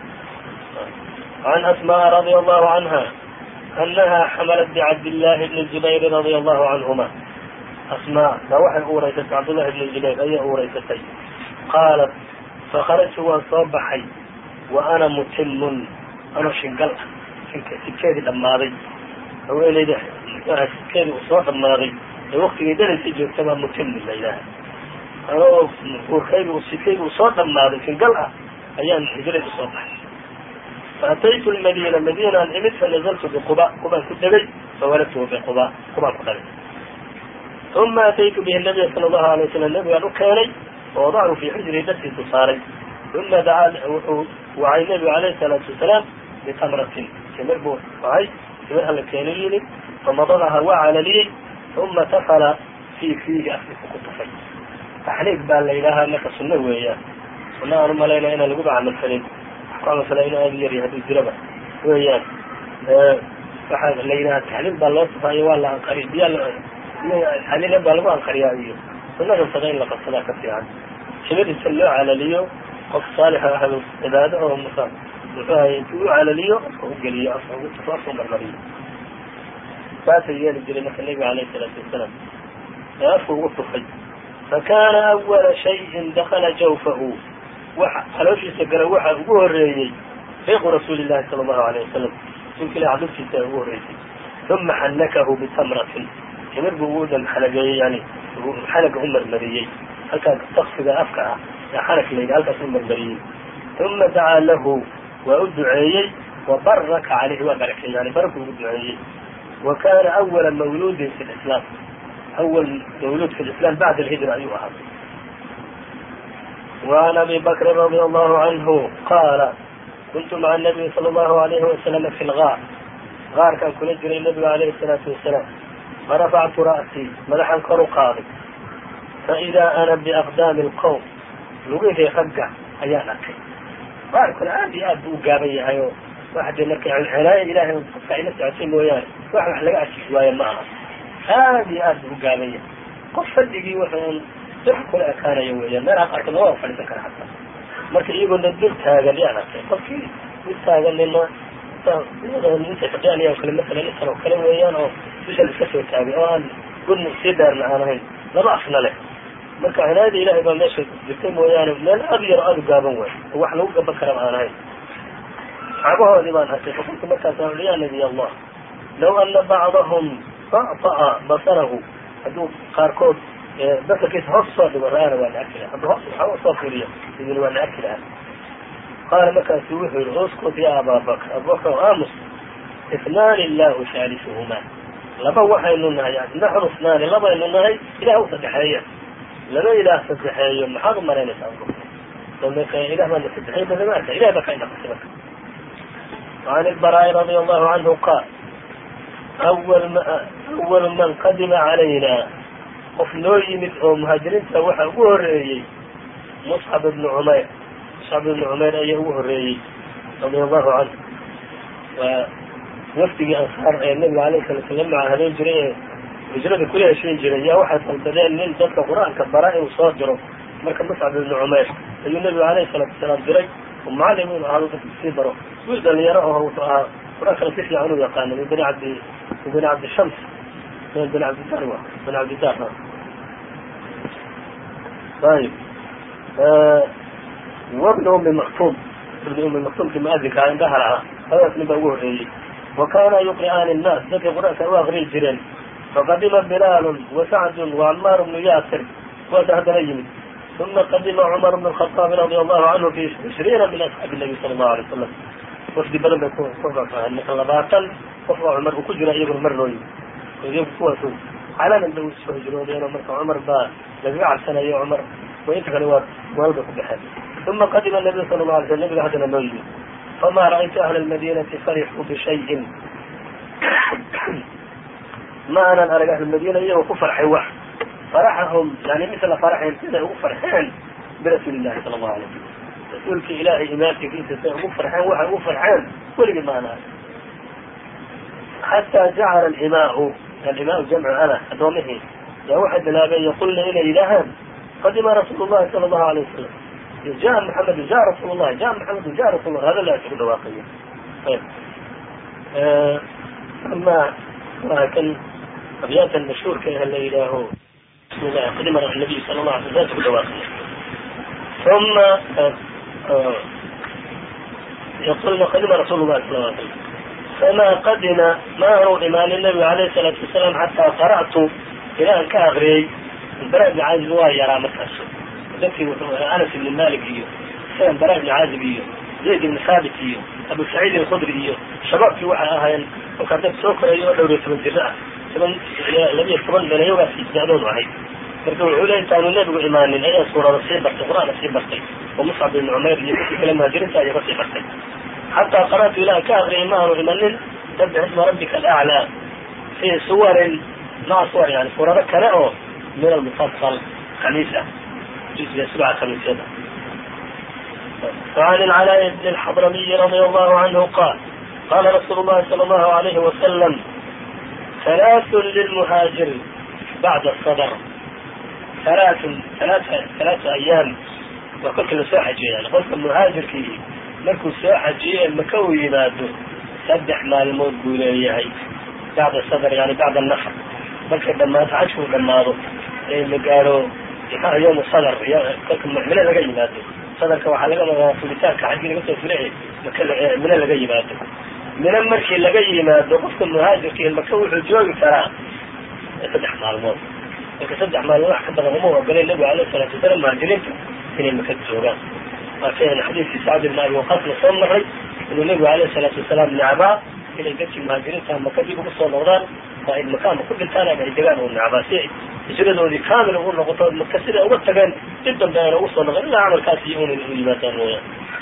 A: can asmaa radia allahu canha anaha xamalat bicabdillahi bni zubayri radia allahu canhuma asmaa baa waxay uuraysatay cabdullahi bni zubayr ayay uuraysatay qaalat fakharajtu waan soo baxay wa ana mutimun anoo shingal ah sikeedii dhammaaday haweeneyda sikeedii uu soo dhammaaday ee waktigay daraysay joogta baa mutimun la yidhaaha anoo uurkaydi sikeydi uu soo dhammaaday shingal ah ayaan hijrad usoo baxay faataytu lmadiina madiinaan imid fanazaltu biquba qubaan ku degay fawaladtuhu biquba qubaan ku dhalay uma ataytu bihi nabiya sala allahu alay wasalam nabigaan u keenay wawadachu fii xijrihi dartiisu saaray uma dacaa wuxuu wacay nebigu alayhi salaatu wasalaam bitamratin timir buu wacay timirha la keena yimid famadadaha waa calaliyey uma tafala fii fiihi afkiisa ku tufay taxliiq baa la yidhaahaa marka sunno weeyaan sunna aan umalayna inaan laguba camal falin wax ku camal fala inuu aada yar hadduu jiraba weeyaan waxaa la yidhaha taxliil baa loo sifaayo waa la anqariy biyaa xaliilan baa lagu anqariyaa iyo sunada sada in la qabsadaa ka fiican shimadiisa loo calaliyo qof saalixa ahdo cibaado oo musa muxuu ahay intuu u calaliyo afka u geliyo afka ugu tufo afka u marmariyo saasay yeeli jiray marka nebiga alayhi salaatu wasalaam ee afka ugu tufay fakana awala shayin dakala jawfahu waxa calooshiisa gala waxa ugu horeeyey riiqu rasuuli llahi sala allahu alayh wasalam rasuulka ilah cadubtiisa ugu horeysay uma xannakahu bitamratin timir buu ugu dhan xalageeyey yani xalaga u marmariyey halkaas sakfiga afka ah ee xanak layidhi halkaas u marmariyey uma dacaa lahu waa u duceeyey wabaraka caleyhi waa barakey yani baraku ugu duceeyey wa kana awala mawluudin fi lislaam awal mawluud fi lislam bacda alhijra ayuu ahaa. وعن أبي بكر رضي الله عنه قال كنت مع النبي صلى الله عليه وسلم في الغار غار كان kula jiray النبga عليه الصلاaةu وaسلام فرفعت رأسي madaxan kor u qaaday فإذا أنا بأقدام الqوم lugihii ragga ayaan arkay gaarkuna aad iyo aad bu u gaaban yahay oo waxde marka celaayo ilahay qofka ila socotay mooyaane wax wax laga ajis waayo ma aha aad iyo aad bu u gaaban yahay qof fadhigii wuxuu dux kula ekaanayo weeyaan meelaha qaarkood lama wada fadhiisan kara xataa marka iyagoona dul taagan yaan arkay qofkii dul taaganina intay fadhiyaanaya o kale masalan intan oo kale weeyaan oo dushan iska soo taagay oo aan gudna sii dheerna aan ahayn laba afna leh marka cinaayada ilahay baa meesha jirtay mooyaane meel aad yaro aada u gaaban waay oo wax lagu gaban karaba aan ahayn saxaabahoodii baan arkay fakultu markaas aan ya nabiy allah law ana bacdahum ta'ta'a basarahu hadduu qaarkood basarkiisa hoos soo dhigo ra-ana waa la arki lahaa hadduu hoos waxaa usoo firiyo idin waa la arki lahaa qaala markaasu wuxuu yihi uskut ya ababakr abubakr aamus isnaani illahu saalisuhumaa laba waxaynu nahay naxnu isnaani labaynu nahay ilah u sadexeeya laba ilaah sadexeeyo maxaad u malaynaysaa marka ilah baa na sadexeey badama arka ilah baa ka inaqasay marka وعن البراء رضي الله عنه قال أول, أول من قدم علينا qof noo yimid oo muhaajiriinta waxa ugu horeeyey muscab ibn cumayr muscab ibn cumayr ayaa ugu horeeyey radia allahu canhu waa wafdigii ansaar ee nabiga alayh salatu salam maca habeen jiray ee hijrada kula heshiin jiray yaa waxay dalbadeen nin dadka qur-aanka bara inuu soo diro marka muscab ibn cumayr ayuu nabigu alayhi salatu wasalaam diray oo macallim inu ahaado dadka sii baro wiil dhalinyaro oo wuxuu ahaa qur-aankana si fiican u yaqaano min bani cabdi min bani cabdishams min bani cabdidar wa bani cabdidar طيب وابن أم مكتوم ابن أم مكتوم في مؤذن كان دهر هذا اسم بقوه وكان يقرآن الناس ذكي قرآن واغري الجيران فقدم بلال وسعد وعمار بن ياسر وسعد نجم ثم قدم عمر بن الخطاب رضي الله عنه في عشرين من أصحاب النبي صلى الله عليه وسلم وفد بلد يكون صفقة أن خلباتا وفق عمر وكجنا يقول مرنوي ويجب قوته على من دو السهجرون لأنه مركب عمر با لقاع السنة يا عمر وإنت كانوا والدك بحال ثم قدم النبي صلى الله عليه وسلم لهذا الموجود فما رأيت أهل المدينة فرحوا بشيء ما أنا أرى أهل المدينة يوقف فرح واحد فرحهم يعني مثل فرحهم كذا هو فرحان برسول الله صلى الله عليه وسلم تقول في إلهي إمامك في تسوي فرحان واحد هو فرحان كل بمعنى حتى جعل الإماء الإماء جمع أنا أدومه يا واحد لا يقول إلى إلها قدم رسول الله صلى الله عليه وسلم جاء محمد جاء رسول الله جاء محمد جاء رسول الله هذا لا يعتبر واقعيا. طيب آه أما لكن أبيات المشهور كان اللي له بسم الله قدم النبي صلى الله عليه وسلم لا يعتبر واقعيا. ثم آه آه يقول قدم رسول الله صلى الله عليه وسلم فما قدم ما هو إيمان النبي عليه الصلاة والسلام حتى قرأت إلى أن كأغري البراء بن عازب هو يرى مكاسو ذكي أنس بن مالك إيو سلام براء بن عازب إيو زيد بن ثابت إيو أبو سعيد الخدري إيو شباب في واحد أهين وكاتب سوكر إيو دوري ثمن جراء ثمن لم يكتبن بين يوغا في الجعلون وحيد مركوا علين كانوا نبقوا إيمان من أي صورة رسيب بكتب قرآن رسيب بكتب ومصعب بن عمير يقول كلام هاجرين تاجي رسيب بكتب حتى قرأت إلى كأغري إيمان وإيمان تبدأ اسم ربك الأعلى في صور مع صور يعني صورة كنأه من المفصل خميسة سبعة خميسة. وعن العلاء بن الحضرمي رضي الله عنه قال قال رسول الله صلى الله عليه وسلم ثلاث للمهاجر بعد الصدر ثلاث ثلاثة ثلاثة أيام وكل ساحة جيل قلت المهاجر كي مركو ساحة جيل مكوي ماده سبح مع الموت قولي بعد الصدر يعني بعد النفر بكر لما تعشوا لما اللي قالوا يوم الصدر كلكم من اللي جاي ماده صدر كواحد في مثال كحدين قلت فرعي من اللي جاي ماده من المركي اللي جاي ماده قلت المهاجر كي المكوي الجوي فرا سبح مع الموت وكسدح مع الله حتى غموه قال النبي عليه الصلاة والسلام مهاجرين في المكان الزوجان. وفي حديث سعد بن أبي وقاص صمر إنه النبي عليه الصلاة والسلام نعباء إلى جت المهاجرين كان مكان يبقى الصلاة فإن المكان كل ثاني من الجيران والنعباسي يجلدوا ذي كامل يقول نقطة مكسرة أول تجان جدا بين وصل إلا عمل كاسيون الإيمان ويا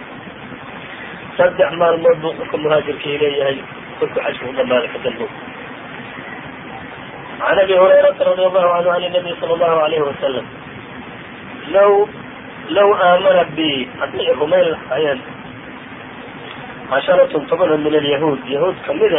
A: سدح مع الموضوع كل مهاجر كي إليه كل حجم الله مالك تنبو. عن ابي هريره رضي الله عنه عن النبي صلى الله عليه وسلم لو لو امن بي اطيعهم من الحياه عشرة طبعا من اليهود يهود كمذا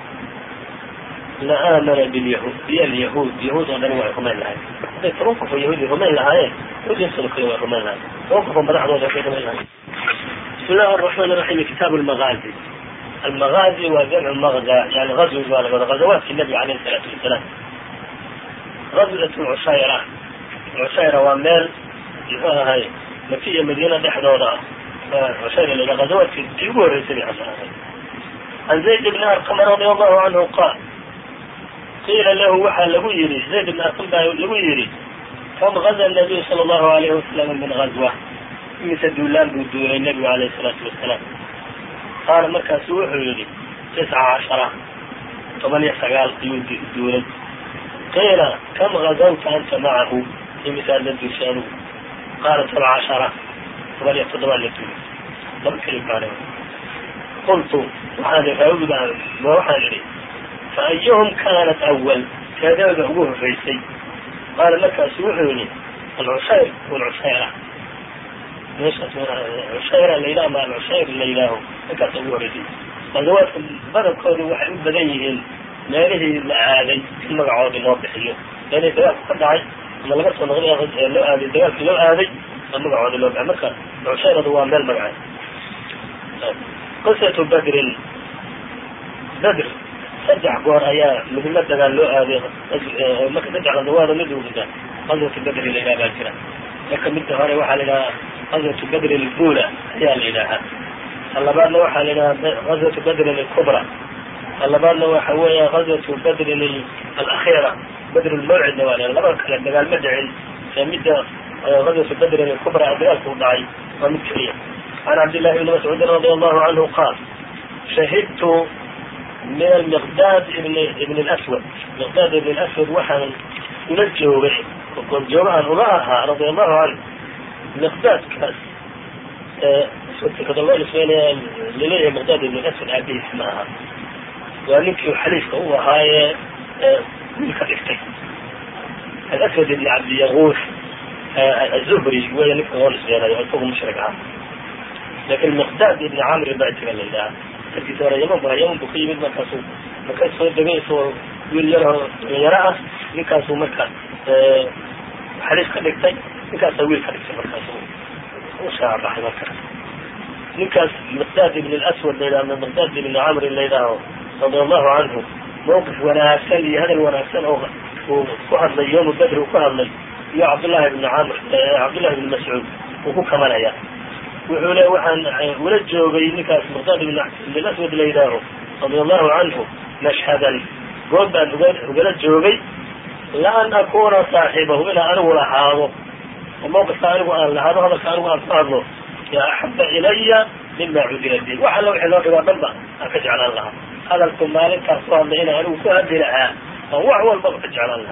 A: لا امن باليهود بي اليهود يهود ودنوا يحكمون لها يتوقفوا يهود يحكمون لها ويصلوا كل يحكمون لها توقفوا بدعوا يحكمون لها. بسم الله الرحمن الرحيم. كتاب المغازي. المغازي وجمع مغزى يعني غزو غزوات النبي عليه الصلاة والسلام. غزوة العشيرة العشيرة ومال هاي مكية مدينة دحضورة عشيرة اللي غزوات تيبور يسري عن زيد بن أرقم رضي الله عنه قال قيل له وحى له يري زيد بن أرقم له يري كم غزا النبي صلى الله عليه وسلم من غزوة مثل دولان بدون النبي عليه الصلاة والسلام. قال مركز سوح يري تسعة عشرة ثمانية سقال دولان. قيل كم غزوت أنت معه في مثال الدوشان قال سبع عشرة ثمانية تضوان للدولان لم كلم عليه. قلت وحاذا فأوجد ما وحاذري فأيهم كانت أول كذا أبوه الرئيسي. قال لك سوحوني العشير والعشيرة ليش اسمها العشيرة الليلة مع العشير الليلة لك أبوه الرئيسي. غزوات بدأ كل واحد بديهن ما له معادي كل مقعود موضحيه لأن الدواب قد عاي ما لقيت ونغني لو هذه الدواب لو هذه المقعود لو بعمرك العشيرة دوام مال مقعد. قصة بدر بدر سجع قوار أيام مثل ما قال له هذه ما كتجع غزوات مدو كذا غزوة بدر اللي لا باكرة لكن مثل هذا واحد لنا غزوة بدر الأولى هي الإلهة. الله بعد نوحى لنا غزوة بدر الكبرى. الله بعد نوحى هو غزوة بدر الأخيرة بدر الموعد نوالي الله بعد كلام قال مدعي مدة غزوة بدر الكبرى أدراك وضعي ومكرية. عن عبد الله بن مسعود رضي الله عنه قال شهدت من المقداد ابن ابن الأسود مقداد ابن الأسود وحن ينجه به وكنت جمعا أمرها رضي الله عنه. مقداد كان سويت كذا الله لسوينا لليه مقداد ابن الأسود عبيه اسمها ونكي حليفه هو هاي ملك الافتين الأسود ابن عبد يغوث الزهري شوية نكي هون سوينا يعطوه مشرك عام. لكن مقداد ابن عامر بعد كلا الله تلقي سورة يمن بها يمن بقي من مكاسو مكاسو دقيسو يليره يراه مكاسو مكان حليف كدكتي مكاسو ويل كدكتي مكاسو وشعر رحمه الله. مكاس مقداد ابن الأسود ليلة من مقداد ابن عامر الليلة رضي الله عنه موقف وناسل لي هذا الوناسل وكهر لي يوم بدر وكهر لي يا عبد الله بن عامر عبد الله بن مسعود وهو كمان أيام وحوله وحن ولجوا بينك مقداد بن الأسود ليلاه رضي الله عنه مشهدا قلت أن ولجوا بي لأن أكون صاحبه إلى أن ولا حاضر وموقف كانوا أن هذا هذا كانوا أن صاروا يا أحب إلي مما عدل الدين وحلو حلو حلو بلبا أكجعل الله هذا الكمال كأصوات لنا أنه سهد لها وهو البغض أجعل الله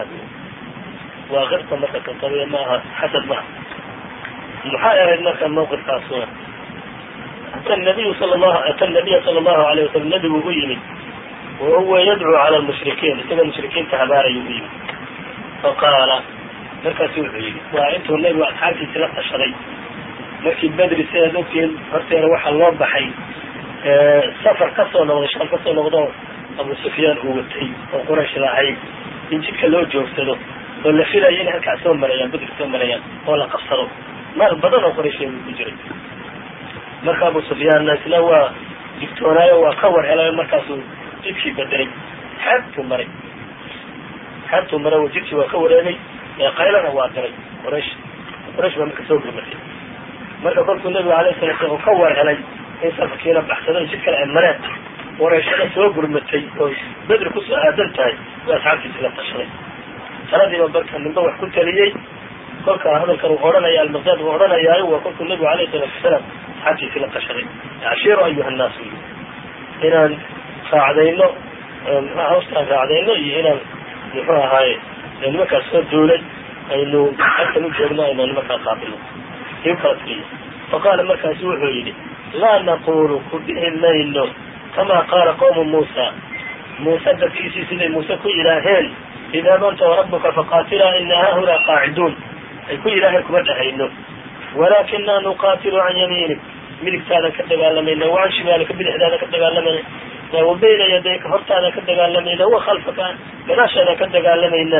A: وغرط مثلا طبيعي ما حسب ما محايا الناس الموقف كأصوات. أتى النبي صلى الله أتى النبي صلى الله عليه وسلم نبي وغيني وهو يدعو على المشركين كذا المشركين تعبار يبين فقال markaasu wuxuu yidhi waa intuu nabigu asxaabtiisi la tashaday markii bedri sidaad ogtiin horteeda waxaa loo baxay safar kasoo noqday shaam kasoo noqdo abu sufyaan uu watay oo quraysh lahayd in jidka loo joogsado oo la filayo inay halkaas soo marayaan bedri soo marayaan oo la qabsado maal badan oo quraysheedu ku jiray marka abu sufyaanna isna waa digtoonaayo waa ka war helayo markaasuu jidkii bedelay xeebtuu maray xeebtuu maray oo jidkii waa ka wareegay qaylana waa diray quraysh quraysh baa marka soo gurmatay marka kolkuu nabigu alayhi salatu wasalam ka war helay in safarkiina baxsado jid kale ay mareen qurayshada soo gurmatay oo bedri kusoo aadan tahay waa asxaabtiisi la tashaday taladiiba marka ninba wax ku taliyey kolka hadalkan uu odhanaya almaqdaad uu odhanayaayo waa kolkuu nabigu alayhi salatu wasalaam asxaabtiisi la tashaday cashiiru ayuha nnaas inaan raacdayno mxua hawstaan raacdayno iyo inaan muxuu ahaaye nimankaas soo duulay aynu halkan u joogno aynu nimankaa qaabilo iu kala taliyo faqaala markaasu wuxuu yidhi laa naqulu ku dhihi mayno kamaa qaala qawmu muusa muuse dadkiisii siday muuse ku yidhaaheen idhab anta warabuka faqaatilaa ina haahulaa qaaciduun ay ku yidhaaheen kuma dhahayno walaakina nuqaatilu can yamiinik midigtaadan ka dagaalamayna wacan shimaalika bidixdaadan ka dagaalamayna wa bayna yadayka hortaadan ka dagaalamayna wa khalfaka gadaashaadan ka dagaalamayna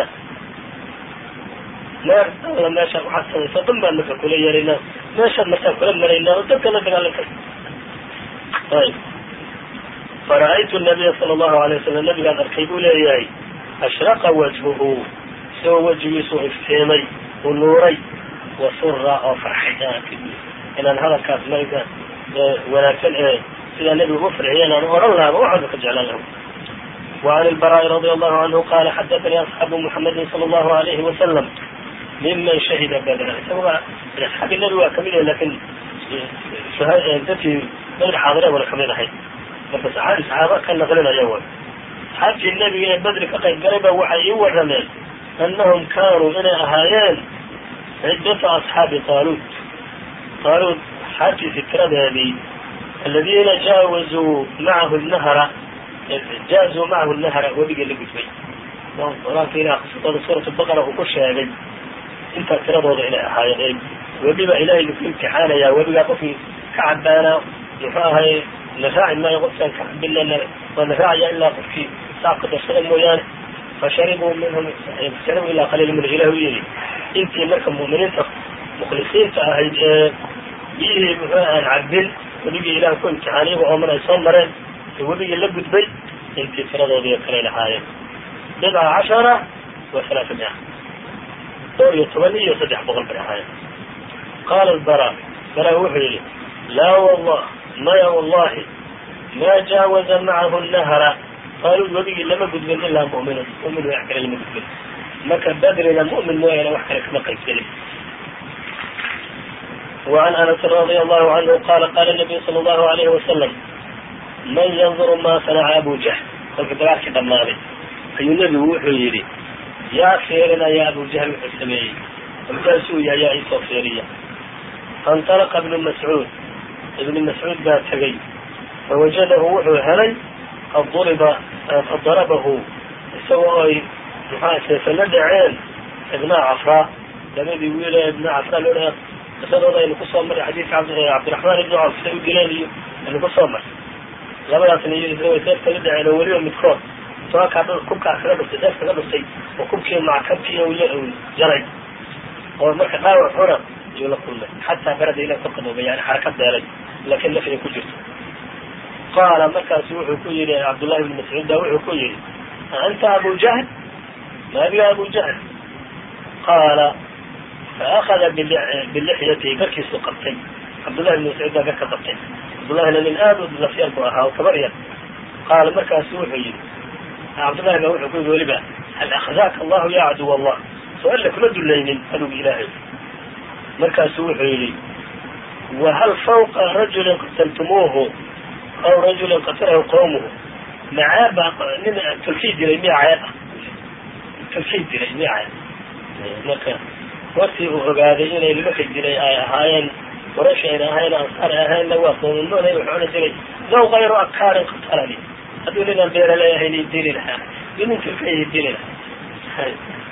A: meer alla meeshaa waxaad samaysa dhan baan marka kula yeeraynaa meeshaad markaan kula maraynaa oo dadka la dagaalan kara ayb fara'aytu nabiya sala allahu alay wasalam nabigaan arkay buu leeyahay ashraqa wajhuhu isagoo wejigiisu ifteemay uu nuuray wasura oo farxay inaan hadalkaas marka wanaagsan ee sidaa nabigu u farxiya inaan odhan lahaba waxaaba ka jeclaan lahu وعن البراء رضي الله عنه قال حدثني أصحاب محمد صلى الله عليه وسلم ممن شهد بدرا سواء من أصحاب النبي وكمله لكن شهادتي غير حاضرة ولا كمله حي بس صحابي صحابة كان نقلنا يوم صحابة النبي بدر كقيد قريبا وحي ورمال أنهم كانوا إلى أهايان عدة أصحاب طالوت طالوت حاجة فكرة هذه الذين جاوزوا معه النهر جازوا معه النهر وبقى اللي قلت بي ولكن إلى قصة سورة البقرة وكل شيء انت ترضوا إلى أحيان وبقى إلهي لكي امتحانا يا وبقى قفي كعبانا نفاهي نفاعي ما يغسل كعب بالله ونفاعي إلا قفي ساقط الشغل مويان فشربوا منهم شربوا إلى قليل من الإلهويين انت مركب مؤمنين مخلصين فأهيد بيه مفاعي عبدل وبقى إله كل امتحاني وعمنا يصمرين وبقي اللي بي انت فرضوا ذي كليل حاية بضع عشرة وثلاثمائة دور يتولي يصدح بغل بالحاية قال البراء فلا وحي لا والله ما يا والله ما جاوز معه النهر قالوا وبقي لما قد من إلا مؤمن مؤمن ويحكي لما قد ما كان بدر إلى مؤمن ويلا وحكي لك ما قيد كلمة. وعن أنس رضي الله عنه قال قال النبي صلى الله عليه وسلم من ينظر ما صنع أبو جهل قلت بلاك دماري أي النبي وحيري يا خيرنا يا أبو جهل الحسمي وجلسوا يا يا عيسى خيرية فانطلق ابن مسعود ابن مسعود بات تقي فوجده وحو هلي قد ضرب قد ضربه سواء محاسة فندعين ابن عفراء لم يقول ابن عفراء لولا أسأل أن يقصوا مر حديث عبد الرحمن بن عوف سيد جلالي أن يقصوا مر labadaasna iyo seefta la dhaceen oo weliba midkood sababka kubka kala dhustay seefta la dhustay oo kubkii macakabkii uu jaray oo marka dhaawac xura iyo la kulmay xataa barada ila ka qabo yani xarakad dheeray laakiin nafsi ku jirto qaala markaas wuxuu ku yiri Abdullah ibn Mas'ud wuxuu ku yiri anta Abu Jahl ma bi Abu Jahl qaala فأخذ باللحية بركي سقطتي عبد الله بن مسعود بركي سقطتي عبد الله من آب لفيان بوها وكبريا قال مركز سوحي عبد الله بن مسعود يقول لي هل أخذاك الله يا عدو الله سؤال لك مد الليل قالوا إلهي مركز سوحي لي وهل فوق رجل قتلتموه أو رجل قتله قومه معاب تلفيد لي عيبة تلفيد لي عيبة مركز وقتي وغادي إلى الوحيد إلى أهاين ورشين أهاين أنصار أهاين نوافون النون يوحون جري لو غير أكار قتلني أدو لنا بير لا يهيني الدين الحال يمكن فيه الدين الحال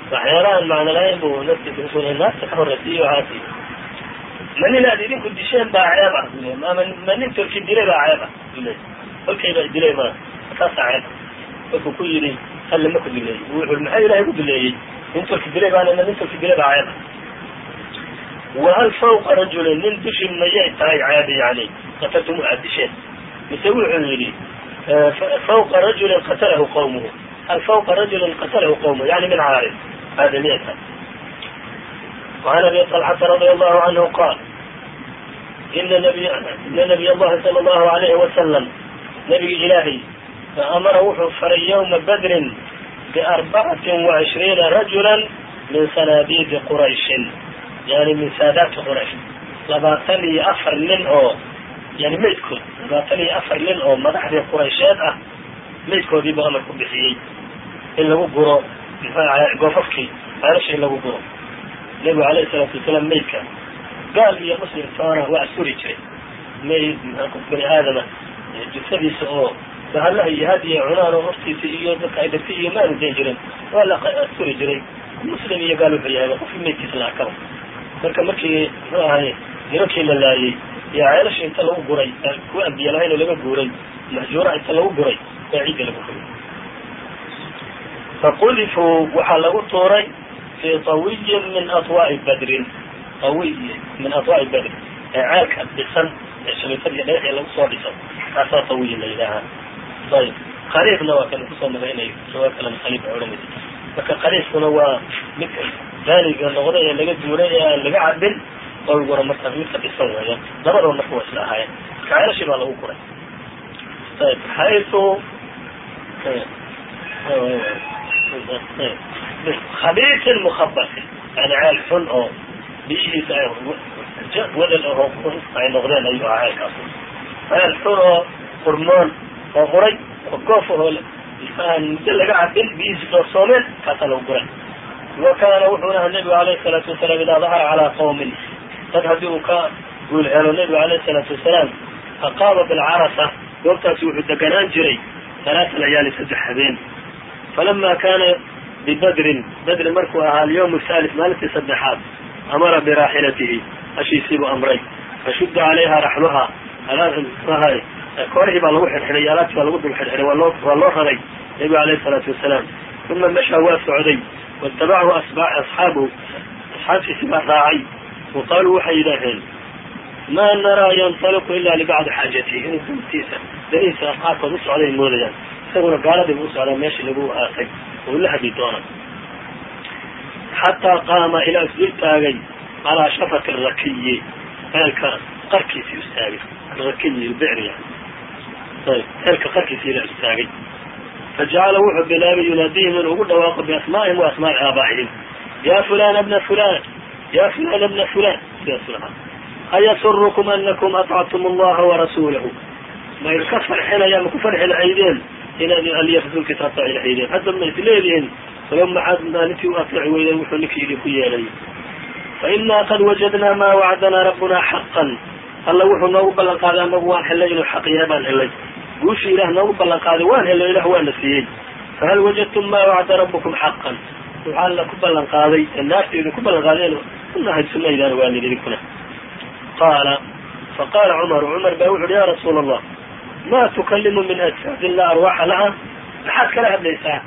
A: waxyaalahan macna lahayn buu naftiisa naafta ka horreysiiyo waxaasi ma nin aad idinku disheen baa ceeb ah bule ama ma nin tolki dilay baa ceeb ah bule kolkayba dilay ma taasaa ceeb markuu ku yidhi alle ma ku dileeyey wuxuu maxaa ilaahay ku dileeyey nin tolki dilay baana nin tolki dilay baa ceeb ah wahal fawqa rajulin nin dushi mayay tahay ceeb yani qataltum aad disheen mise wuxuu yidhi fawqa rajulin qatalahu qawmuhu hal fawqa rajulin qatalahu qawmuhu yani min caarif hada miyata وعن أبي طلحة رضي الله عنه قال إن نبي, إن نبي الله صلى الله عليه وسلم نبي إلهي فأمر وحو فري يوم بدر بأربعة وعشرين رجلا من صناديد قريش يعني من سادات قريش لباطلي أفر لنعو يعني ميتكو لباطلي أفر لنعو مدحدي قريشات أه ميتكو دي بأمركم بخيي إلا وقروا قففكي عارش إلا وقروا النبي عليه الصلاة والسلام ميكا قال لي يا مسلم فانا وأسوري جري ميد بني آدم جسدي سؤال فهل هي هذه عنان وغرتي سيئو ذكا إذا سيئو ما نزين جرين ولا أسوري جري المسلم يقالوا في هذا وفي ميت يسلع كم مركا مركي يركي لله يا عيلش انت لو قري كو أنبياء لهين لما قري مهجورة انت لو قري بعيد لما قري فقلفوا وحلقوا طوري في طوي من أطواء بدر طوي من أطواء بدر عاك بسن شميتر يلاقي لو صادسا عصا طوي الليلها طيب قريب نوا كان قصة مبيني سواء كلام خليب علمي فكا قريب نوا مثل ذلك النغضية اللي قد جورية اللي قاعد بل طوي قرى مرتب مثل بسنوة يعني نبرا ونحوة سلاحة يعني كعيلا شبه له قرى طيب حيث خبيث المخبث يعني عيال حن او بيجي ولا الاهو يعني نغضين ايها عيال اصلا عيال حن او قرمان وغري وقوفه الفان جل قاعد بيجي الصومين قتلوا قري وكان وحونا النبي عليه الصلاة والسلام إذا ظهر على قوم تذهبوا كان يقول على النبي عليه الصلاة والسلام أقام بالعرصة وقت سوح الدقنان جري ثلاث ليالي سجحبين فلما كان ببدر بدر مركوها اليوم الثالث مالت سبحات أمر براحلته أشي يسيب أمرين فشد عليها رحلها هاي كورهي بالوح الحريالات والوض الحري والله هذي النبي عليه الصلاة والسلام ثم مشى واسعدي واتبعه أصبع أصحابه أصحاب في سبع راعي وقالوا وحي لهن ما نرى ينطلق إلا لبعض حاجته إنه تيسا دنيسا قاطة نص عليه المولدان سيقول قال دي نص على ماشي لبوه آخي ولها بيطانا حتى قام إلى أسجل تاغي على شفة الركي هلك قركي سيستاغي الركي البعر يعني طيب هلك قركي سيستاغي فجعل وحب بلابي يناديهم من أقول دواقب بأسمائهم وأسماء آبائهم يا فلان ابن فلان يا فلان ابن فلان يا فلان أيسركم أنكم أطعتم الله ورسوله ما يكفر حين يوم كفر حين عيدين إلى أن يفذوا الكتاب إلى عيدين هذا ما يتليلين فلما عادنا نتي وأطلع وإذا وحنك يلقي إليه فإنا قد وجدنا ما وعدنا ربنا حقا الله وحو نوب لقاد أنه حلين الحق يابان إليه قوشي إله نوب لقاد وان إلا إله وان نسيين فهل وجدتم ما وعد ربكم حقا وعلى كبلا قاضي الناس إذا كبلا قاضي كنا هجسنا إلى رواني لذلكنا قال فقال عمر عمر باوعد يا رسول الله ما تكلم من أجساد لا أرواح لها محاد كلها ليسا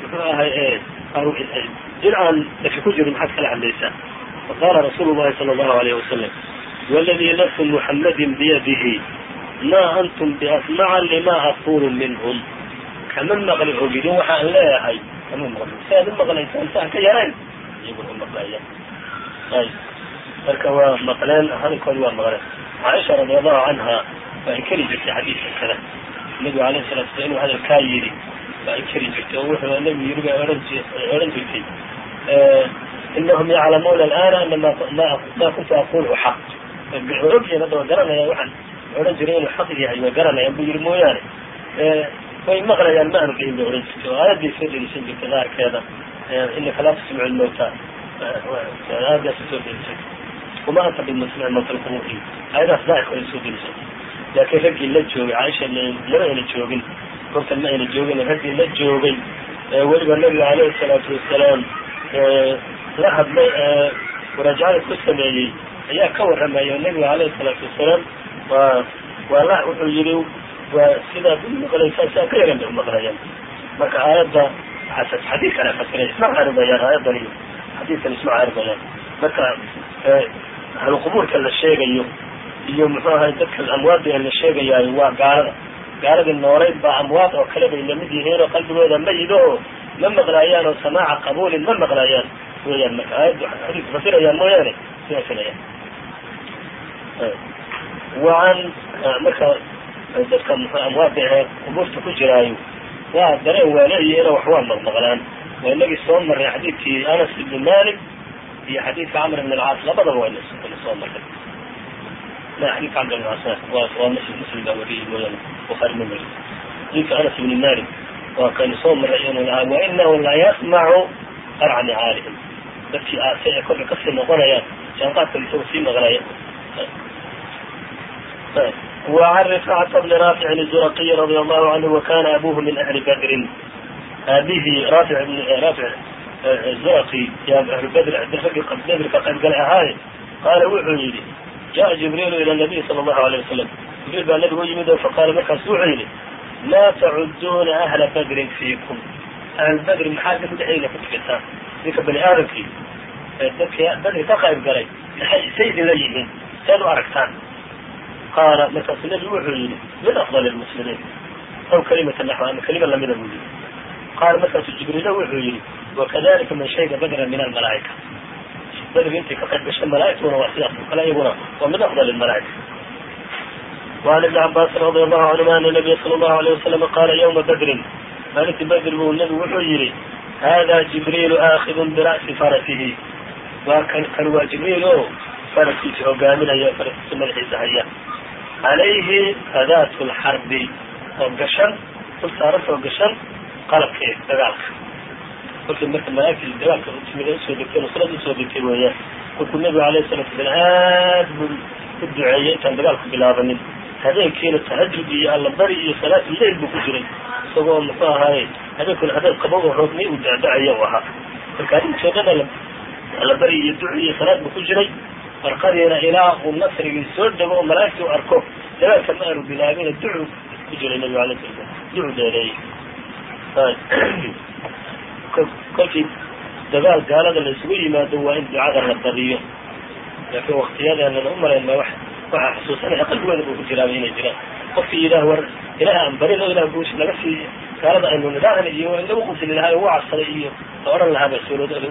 A: جرعا لك كجر محاد كلها ليسا فقال رسول الله صلى الله عليه وسلم والذي نفس محمد بيده ما أنتم بأسمع لما أقول منهم كمن مغلق بدون وحا لا هاي كمن مغلق سيد المغلق إنسان كيرين يقول هم مغلق طيب فالكوا مقلان هذا كوا مغلق عائشة رضي الله عنها فإنكري في حديث كذا النبي عليه الصلاة والسلام وهذا الكايري فإنكري في وحنا النبي يرجع أرنجي آه إنهم يعلمون الآن أن ما ما كنت أقوله حق رجع ندوا قرنا يا وحن أرنجرين حق يعني وقرنا يبي يرمويان آه وإن مغرى يعني ما نقول إنه أرنج وهذا يصير يسمى كذا كذا آه إنك لا تسمع الموتى هذا يصير يسمع وما أنت بالمسمع الموتى القموحي هذا صداق ويسود يسمع لكن رجل لا تجوبي عائشة اللي لا تجوبين قلت الماء الجوبين رجل لا تجوبين ولد النبي عليه الصلاة والسلام la hadlay muraajacada ku sameeyey ayaa ka warramaya nebiga calayhi salaatu wasalaam waa waa la wuxuu yidhi waa sidaad u maqlaysaa siaa ka yaran bay umaqlayaan marka aayadda xadiid kale fasiray isma caaribayaan aayaddan iyo xadiidkan isma caaribayaan marka ahluqubuurka la sheegayo iyo muxuu ahay dadka amwaadda la sheegayaayo waa gaalada gaaladii nooleyd baa amwaad oo kale bay lamid yihiin oo qalbigooda mayido oo ma maqlaayaan oo samaaca qabuulin ma maqlaayaan weyaan marka aayaddu xadiidka fasirayaan mooyaane sidaa filayaan waan marka dadka muxuu amwaadda ee qubuurta ku jiraayo waa dareen waaleeyihiin wax waa maqmaqlaan waa inagii soo marray xadiidkii anas ibn malik iyo xadiidka camr ibn alcaas labadaba waa ina soo marray la xadiidka camr ibn alcaas waa waa muslim muslim baa wariyey mooyaane bukhaari ma wariy xadiidka anas ibn malik waa kaynu soo marray inuu lahaa wainahu la yasmacu qarca nicaalihim dadkii aase ee kolka kasii noqonayaan jaanqaadka isagu sii maqlaya وعن رفاعة بن رافع الزرقي رضي الله عنه وكان أبوه من أهل بدر أبيه رافع بن رافع الزرقي يا أهل بدر قد بدر فقد قال هاي قال وحيلي جاء جبريل إلى النبي صلى الله عليه وسلم جبريل بأن النبي وجمده فقال مكة سوحيلي لا تعدون أهل بدر فيكم أهل بدر محاكم دعينا في الكتاب ذيك بني آدم فيه بدر تقعب قريب سيد ليهم كانوا أركتان قال مثلا النبي وحي من أفضل المسلمين أو كلمة نحو أن كلمة لم يدبوا قال مثلا جبريل وحي وكذلك من شهد بدرا من الملائكة بدر انت فقد بش الملائكة ونواسيات فلا يقولون ومن أفضل الملائكة. وعن ابن عباس رضي الله عنهما أن النبي صلى الله عليه وسلم قال يوم بدر مالك بدر والنبي وحي هذا جبريل آخذ برأس فرسه وكان كان جبريل فرسي وقامنا يا فرسي ملحي هيا عليه أداة الحرب وقشن قلت عرفت وقشن قلب كيف دقالك قلت مثل ملاك الدقالك قلت من أسوى دكتين وصلاة أسوى دكتين وياه قلت النبي عليه الصلاة والسلام هاد بالدعاية كان دقالك بلابنين هذين كيلو التهجد على الضري صلاة الليل بكجرين سواء مطاها هاي هذين كل هذين قبوه الرقمي ودعاية وها فكانت شغلنا على الضري يدعي صلاة بكجرين فرقدنا إله والنصر من سود دمو ملائكة وأركوه ذلك ما أروا بلابين الدعو يجري النبي عليه الصلاة والسلام دعو داري كل في دقال قال هذا الأسبوعي ما دوا إن دعاء الرقبية لكن وقت هذا أن الأمر إنما واحد واحد خصوصا يقل هو ذبو كجرامين الجرام وفي إله ور إله أنبرين وإله بوش لنفسي قال هذا أنه نداعنا إيه وإنه قلت لله هو عصري فأرى لها بسولو دلو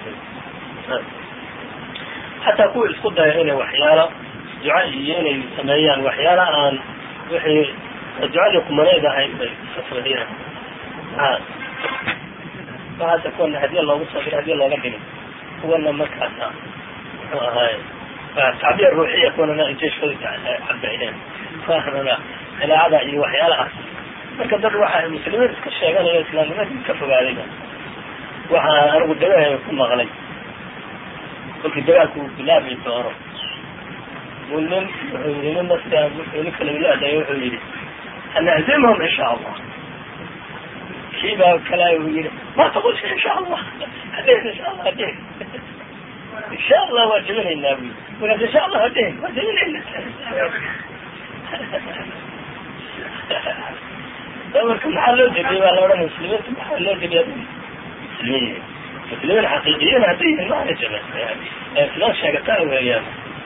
A: حتى أقول الصدى هنا وحيالا دعائي هنا يسميان وحيالا أن وحي الدعاء يقوم ليدا هاي الفترة دينا ها فهذا تكون هدي الله وصفر هدي الله لقني هو أنه مكأسا هاي فالتعبير الروحي يكون أنا إنتاج فضيت حبعينين فأنا إلى عدائي وحيالا لكن در واحد المسلمين كالشيء قال الإسلام ما يكفوا علينا وحا أرغو الدواء يكون مغلي قلت دواء بلا بالدوار ولن ولن نستعب ونكلم الله دا يوحي أن أعزمهم إن شاء الله شيبا وكلا يقول ما تقولش إن شاء الله هدين إن شاء الله هدين إن شاء الله واجبين النبي ولكن إن شاء الله هدين واجبين دوركم محلو جديد على ورا المسلمين محلو جديد مسلمين مسلمين حقيقيين هدين ما نجمع يعني فلان شاكتاه وياه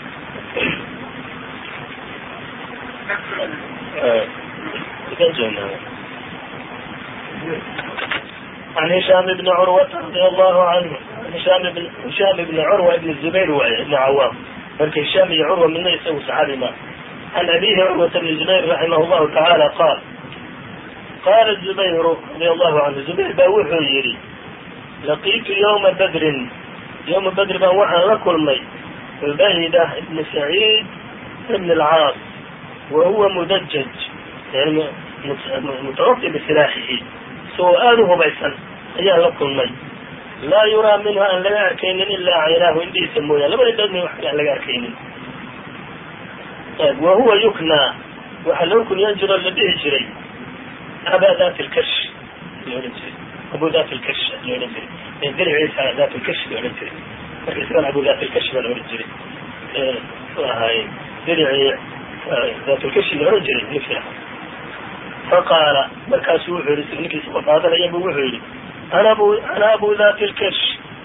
A: عن هشام بن عروة رضي الله عنه هشام بن هشام بن عروة بن الزبير وابن عوام بل هشام بن عروة من ليس صحابي ما عن أبيه عروة بن الزبير رحمه الله تعالى قال قال الزبير رضي الله عنه الزبير باوح يري لقيت يوم بدر يوم بدر باوح لكل مي الباهدة ابن سعيد ابن العاص وهو مدجج يعني متغطي بسلاحه سؤاله بيسا أيها لكم مي لا يرى منها أن لا أركين إلا عيناه إندي يسمونه لما يدني وحكي أن لا أركين طيب وهو يكنى وحلوكم ينجر الذي يجري أبا ذات الكش أبو ذات الكش diriciisa daat lkashfi odhan jiray marka isagan abu daat lkashfi baa la odhan jiray muxuu ahaay diricii daat lkashfi la odhan jiray ninki faqaala markaasu wuxuu yihi ninkiisa oo qaadanaya bu wuxuu yihi ana bu ana abu daat lkashf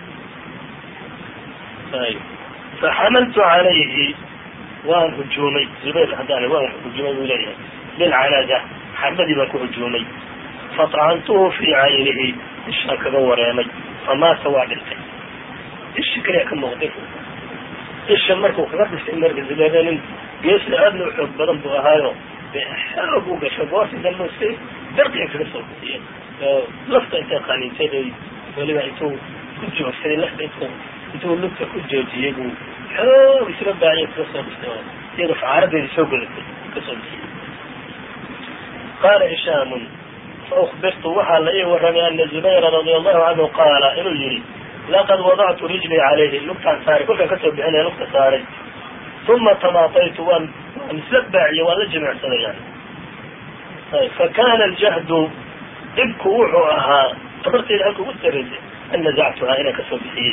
A: faxamaltu calayhi waan hujuumay zubayr haddaan waan hujuumay buu leeyahay bilcanaza xarbadii baan ku hujuumay faطacantuhu fii caynihi ishaan kaga wareemay famaata waa dhintay ishi kaliya ka muuqday isha markuu kaga dhistay marka zubayr nin geesna aadna u xoog badan buu ahaayo xoog u gasho goorta dambe si darqiga kaga soo bixiyey lafta intay qaniintay bay weliba intuu ku joogsaday lafta intuu intuu lugta ku joojiyey buu xoog isla baaciya kaga soo dhistay iyado facaaradeedii soo godatay kasoo bixiyey qaala hishaamun faukbirtu waxaa la ii warramay ana zubayra radia allahu canhu qaala inuu yihi laqad wadactu rijlii calayhi lugtaan saaray kolkaan kasoo bixinaya lugta saaray uma tamaataytu waan waan isla baaciye waan la jimicsaday yani fakana aljahdu dhibku wuxuu ahaa tabartayda halka ugu saraysay an nazactuhaa inaan kasoo bixiyey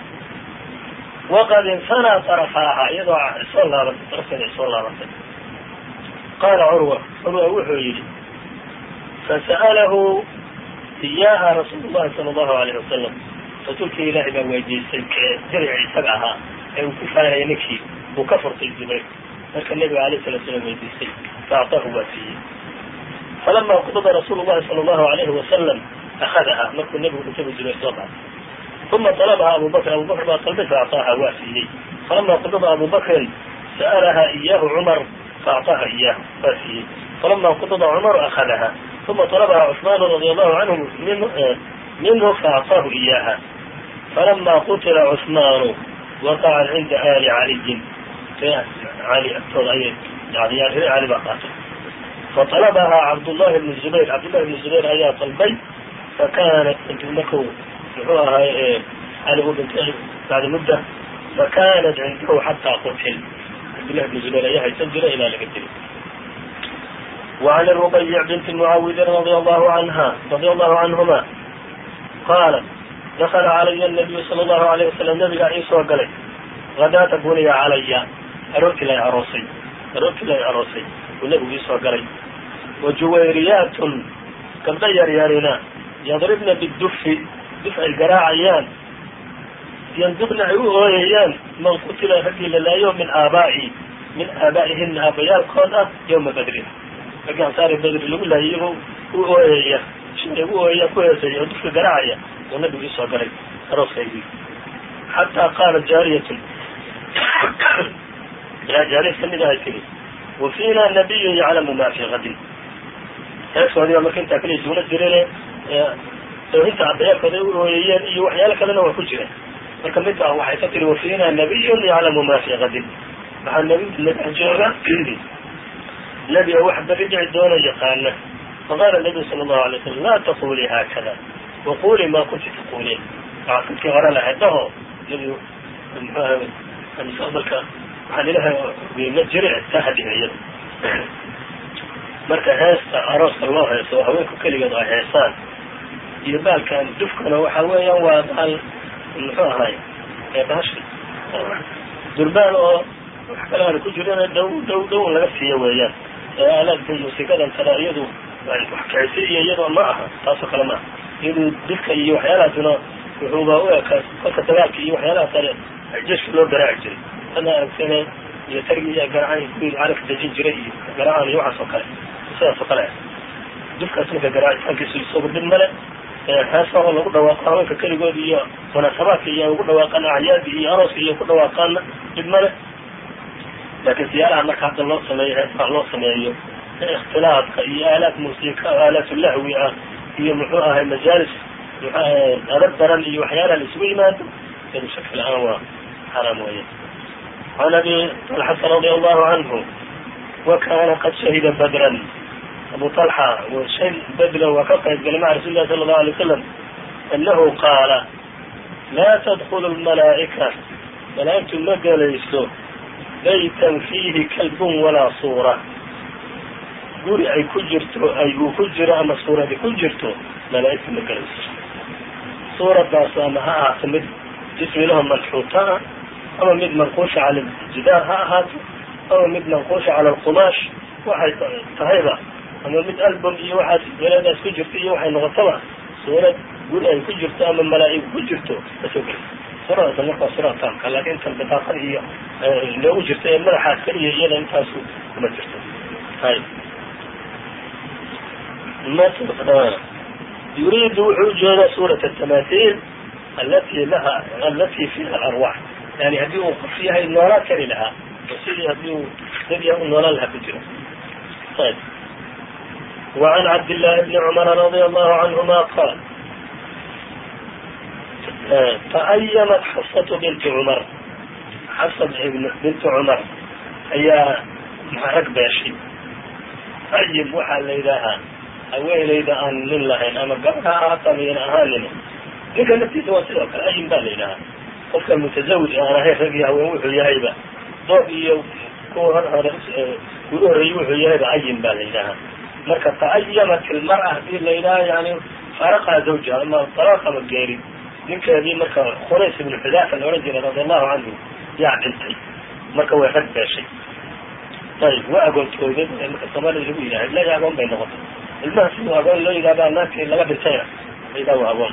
A: waqad insanaa طarafaaha iyadoo soo laabatay darafteeda ay soo laabatay qaala curwa curwa wuxuu yihi fasa'alahu iyaaha rasuul llahi sala allahu alayh wasalam rasuulkii ilaahay baa weydiistay dirici isaga ahaa ee uu ku faanaya ninkii buu ka furtay zubayr marka nebiga alayh salatu slam weydiistay faacطaahu waa siiyey falama qubida rasuulu llahi sala allahu alayhi wasalam akhadaha markuu nebigu dhintay bu zubayr soo qaatay uma طalabaha abu bakr abu bakr baa dalbay faacطaaha waa siiyey falama qubida abu bakrin sa'alaha iyaahu cumar faacطaaha iyaahu waa siiyey falama qubida cumaru akhadaha uma طلبha cثman radي allahu canhu minhu faacطaahu iyaha falama qutila cثmanu waqaca cinda ali caliyin ali agtooda ayay yani ree cali baa qaatay faطalabha cabdullahi bn zubayr cabdullahi bn zubayr ayaa dalbay fakanat intu marku muxuu ahaay ali u dhintay bacda mudda fakanat cindahu xataa qutil cabdullahi bn zubayr ayaa haysan jira ilaa laga dilay وعن الربيع بنت معاوذ رضي الله عنها رضي الله عنهما قالت دخل علي النبي صلى الله عليه وسلم نبga ii soo galay غadaata buniya calaya aroortii la aroosay aroortii la aroosay uu nebigu ii soo galay wajuwayriyaatun gabdho yaryarina yadribna bidufi duf ay garaacayaan yandubna ay u ooyayaan man qutila raggii la laayo min aabaa'i min aabaa'ihina aabayaalkood ah yawma badrin raggi ansaari badri lagu laayay iyagoo u ooyaya shay u ooyaya ku heesaya oo dufka garaacaya oo nabigu ii soo galay arooskaygii xataa qaalat jaariyatun ilaa jaariyad kamid ahay tiri wa fiina nabiyun yaclamu ma fii kadin heeskoodiiba marka intaa kaliya suuna jireen toohinta abayaalkooda ay u ooyayeen iyo waxyaalo kalena waa ku jireen marka mid ah waxay ka tiri wa fiina nabiyun yaclamu ma fii kadin waxaa nabi la jooga nebi oo wax beri dhici doona yaqaana faqaala nabiyu sala allahu alay slam laa taqulii haakada waqulii ma kunti taquuliin waxaa dadkii hore lahayd dhaho nebigu muxuu ahay mustaqbalka waxaan ilahay ma jiri taa hadhimeeya marka heesta arooska loo heeso oo haweenku keligeed ay heesaan iyo baalkan dufkana waxa weeyaan waa baal muxuu ahay eebahashi durbaan oo wax kale aana ku jirana dhow dhow dhow laga siiyo weeyaan aalaadka musiikadan kale iyadu wax kicisi iyo iyadoo ma aha taasoo kale maaha iyadu difka iyo waxyaalahaasuna wuxuuba u ekaa kolka dagaalka iyo waxyaalaha kale jeshka loo garaaci jiray ana aragtene iyo targi iyo garacan kuwii carabka dejin jiray iyo garacaan iyo waxaas oo kale sidaas oo kale difkaas marka garaacitaankiisu isagu dhib male heesa oo lagu dhawaaqo haweenka keligood iyo munaasabaadka iyo ugu dhawaaqaan acyaadi iyo arooska iyo ku dhawaaqaana dhib male laakiin siyaalaha marka hadda loo sameeyo heesaha loo sameeyo ikhtilaafka iyo aalaad musiika aalaat lahwi ah iyo muxuu ahay majaalis muxuu ahay adab daran iyo waxyaalaha la isugu yimaado iyadu shaki la-aan waa xaraam weya can abi talxata radia allahu canhu wa kana qad shahida badran abu talxa shahid badran waa ka qayb galay maca rasuuli lahi sala allahu alay wasalam anahu qaala laa tadkulu lmalaa'ika malaa'igtu ma gelayso baytan fiihi kalbun walaa suura guri ay ku jirto ay uu ku jiro ama suuradi ku jirto malaa'igtu ma gelayso suuradaas ama ha ahaato mid jismi laho manxuuta ah ama mid manquusha cala aljidaar ha ahaato ama mid manquusha cala alqumaash waxay tahayba ama mid album iyo waxaas weleedaas ku jirto iyo waxay noqotaba suurad guri ay ku jirto ama malaa'ig ku jirto kasoo geli suuradaasa markaa suurad taamka laakin intan bitaaqada iyo loogu jirto ee madaxaas keliya iyada intaasu kuma jirto hay yuriidu wuxuu ujeedaa suurat atamahiil alati laha alati fiha alarwaax yani haddii uu qof yahay noolaan kari lahaa oo sidii haddii uu dad yahay u noolaan lahaa ku jiro ayb وعن عبد الله بن عمر رضي الله عنهما قال تأيمت حفصة بنت عمر حفصة بنت عمر ayaa rag beeshay ayim waxaa la yidhaahaa haweenayda aan nin lahayn ama gabdha ahaata mayna ahaanin ninka naftiisa waa sidoo kale ayim baa la yidhahaa qofka mutasawij aan ahayn rag iyo haween wuxuu yahayba doob iyo kuwa hor hore guri horeey wuxuu yahayba ayim baa la yidhahaa marka ta'ayamat ilmar'a hadii la yidhaha yani faraqaa zawjaha ama talaaq ama geeri ninkeedii marka Khurays ibn Xudaafa la oran jiray radi allahu canhu yaa dhintay marka way rag beeshay ayb waa agoontooda marka soomaalida lagu yidhaha ilaa agoon bay noqotay ilmaha siduu agoon loo yidhahdaa naagtii laga dhintayna idaa waa agoon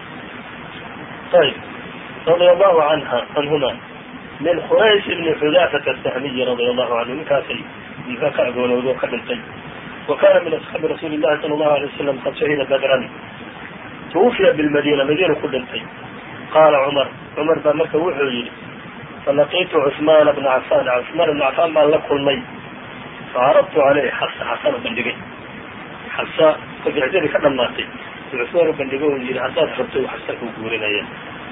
A: ayb radia allahu anha canhuma min Khurays ibn Xudaafata asahmiyi radia allahu canhu ninkaasay ninkaa ka agoonowda oo ka dhintay وكان من أصحاب رسول الله صلى الله عليه وسلم قد شهد بدرا توفي بالمدينة مدينة كل شيء قال عمر عمر بن مكة وحي فلقيت عثمان بن عفان عثمان بن عفان ما لقوا المي فعرضت عليه حفصة حسن بن دقي حفصة فجعتني كذا ماتي عثمان بن دقي يجي حسن حطه وحسن وقولنا إياه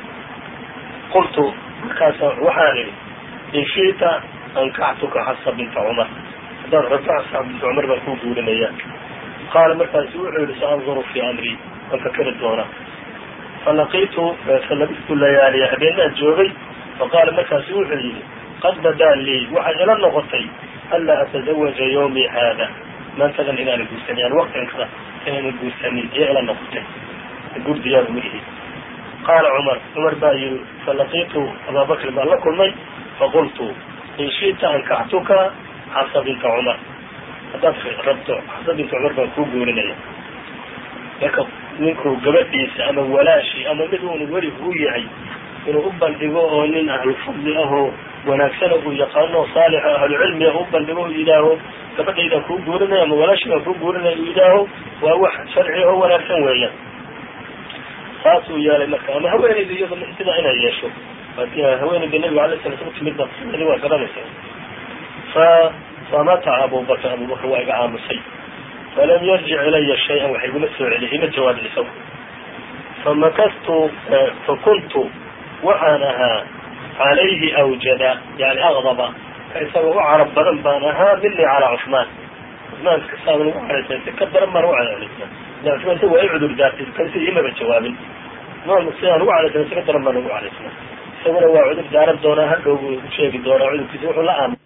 A: قلت كاسا وحالي إن شئت أنكعتك حفصة بنت عمر hadaan rabto asxaab bintu cumar baan kuu guurinaya qaala markaasi wuxuu yihi saanzuru fi amri waan fakeri doonaa falaqitu falabistu layaaliya habeenaan joogay faqaala markaasi wuxuu yihi qad badaa lii waxay ila noqotay anlaa atazawaja yawmi haada maantadan inaana guursanin yani waqtigan kada inaana guursanin iyo ila noqotay guur diyaar uma ihi qaala cumar cumar baa yihi falaqitu ababakr baan la kulmay faqultu in shi'ta ankactuka xafsa binta cumar haddaad rabto xafsa binta cumar baan kuu guurinaya marka ninkuu gabadhiisa ama walaashi ama mid uuna weli uu yahay inuu u bandhigo oo nin ahlufadli ahoo wanaagsana uu yaqaano oo saalix o ahlucilmiga u bandhigo u yidhaaho gabadhaydaan kuu guurinaya ama walaashi baan kuu guurinaya uu yidhaaho waa wax sharci oo wanaagsan weeyaan saasuu yeelay marka ama haweenayda iyado sidaa inay yeesho haweenayda nabiga alay sala slam timid ba sideedi waa garanaysa famata abu bakr abu bakr waa iga aamusay falam yarjic ilaya shay-an waxa iguma soo celiy ima jawaabin isagu famakastu fakuntu waxaan ahaa calayhi awjada yani aqdaba ka isaga u carab badan baan ahaa mini calaa cusmaan cusmaan kasaaban ugu caraysan si ka daran baan ugu caraysan ila cusmaan isaga waa i cudur daartay kasi imaba jawaabin maama sidaan ugu caraysan si ka daran baan ugu caraysan isaguna waa cudur daaran doonaa hadhow u sheegi doonaa cudurkiisa wuxuu la aamay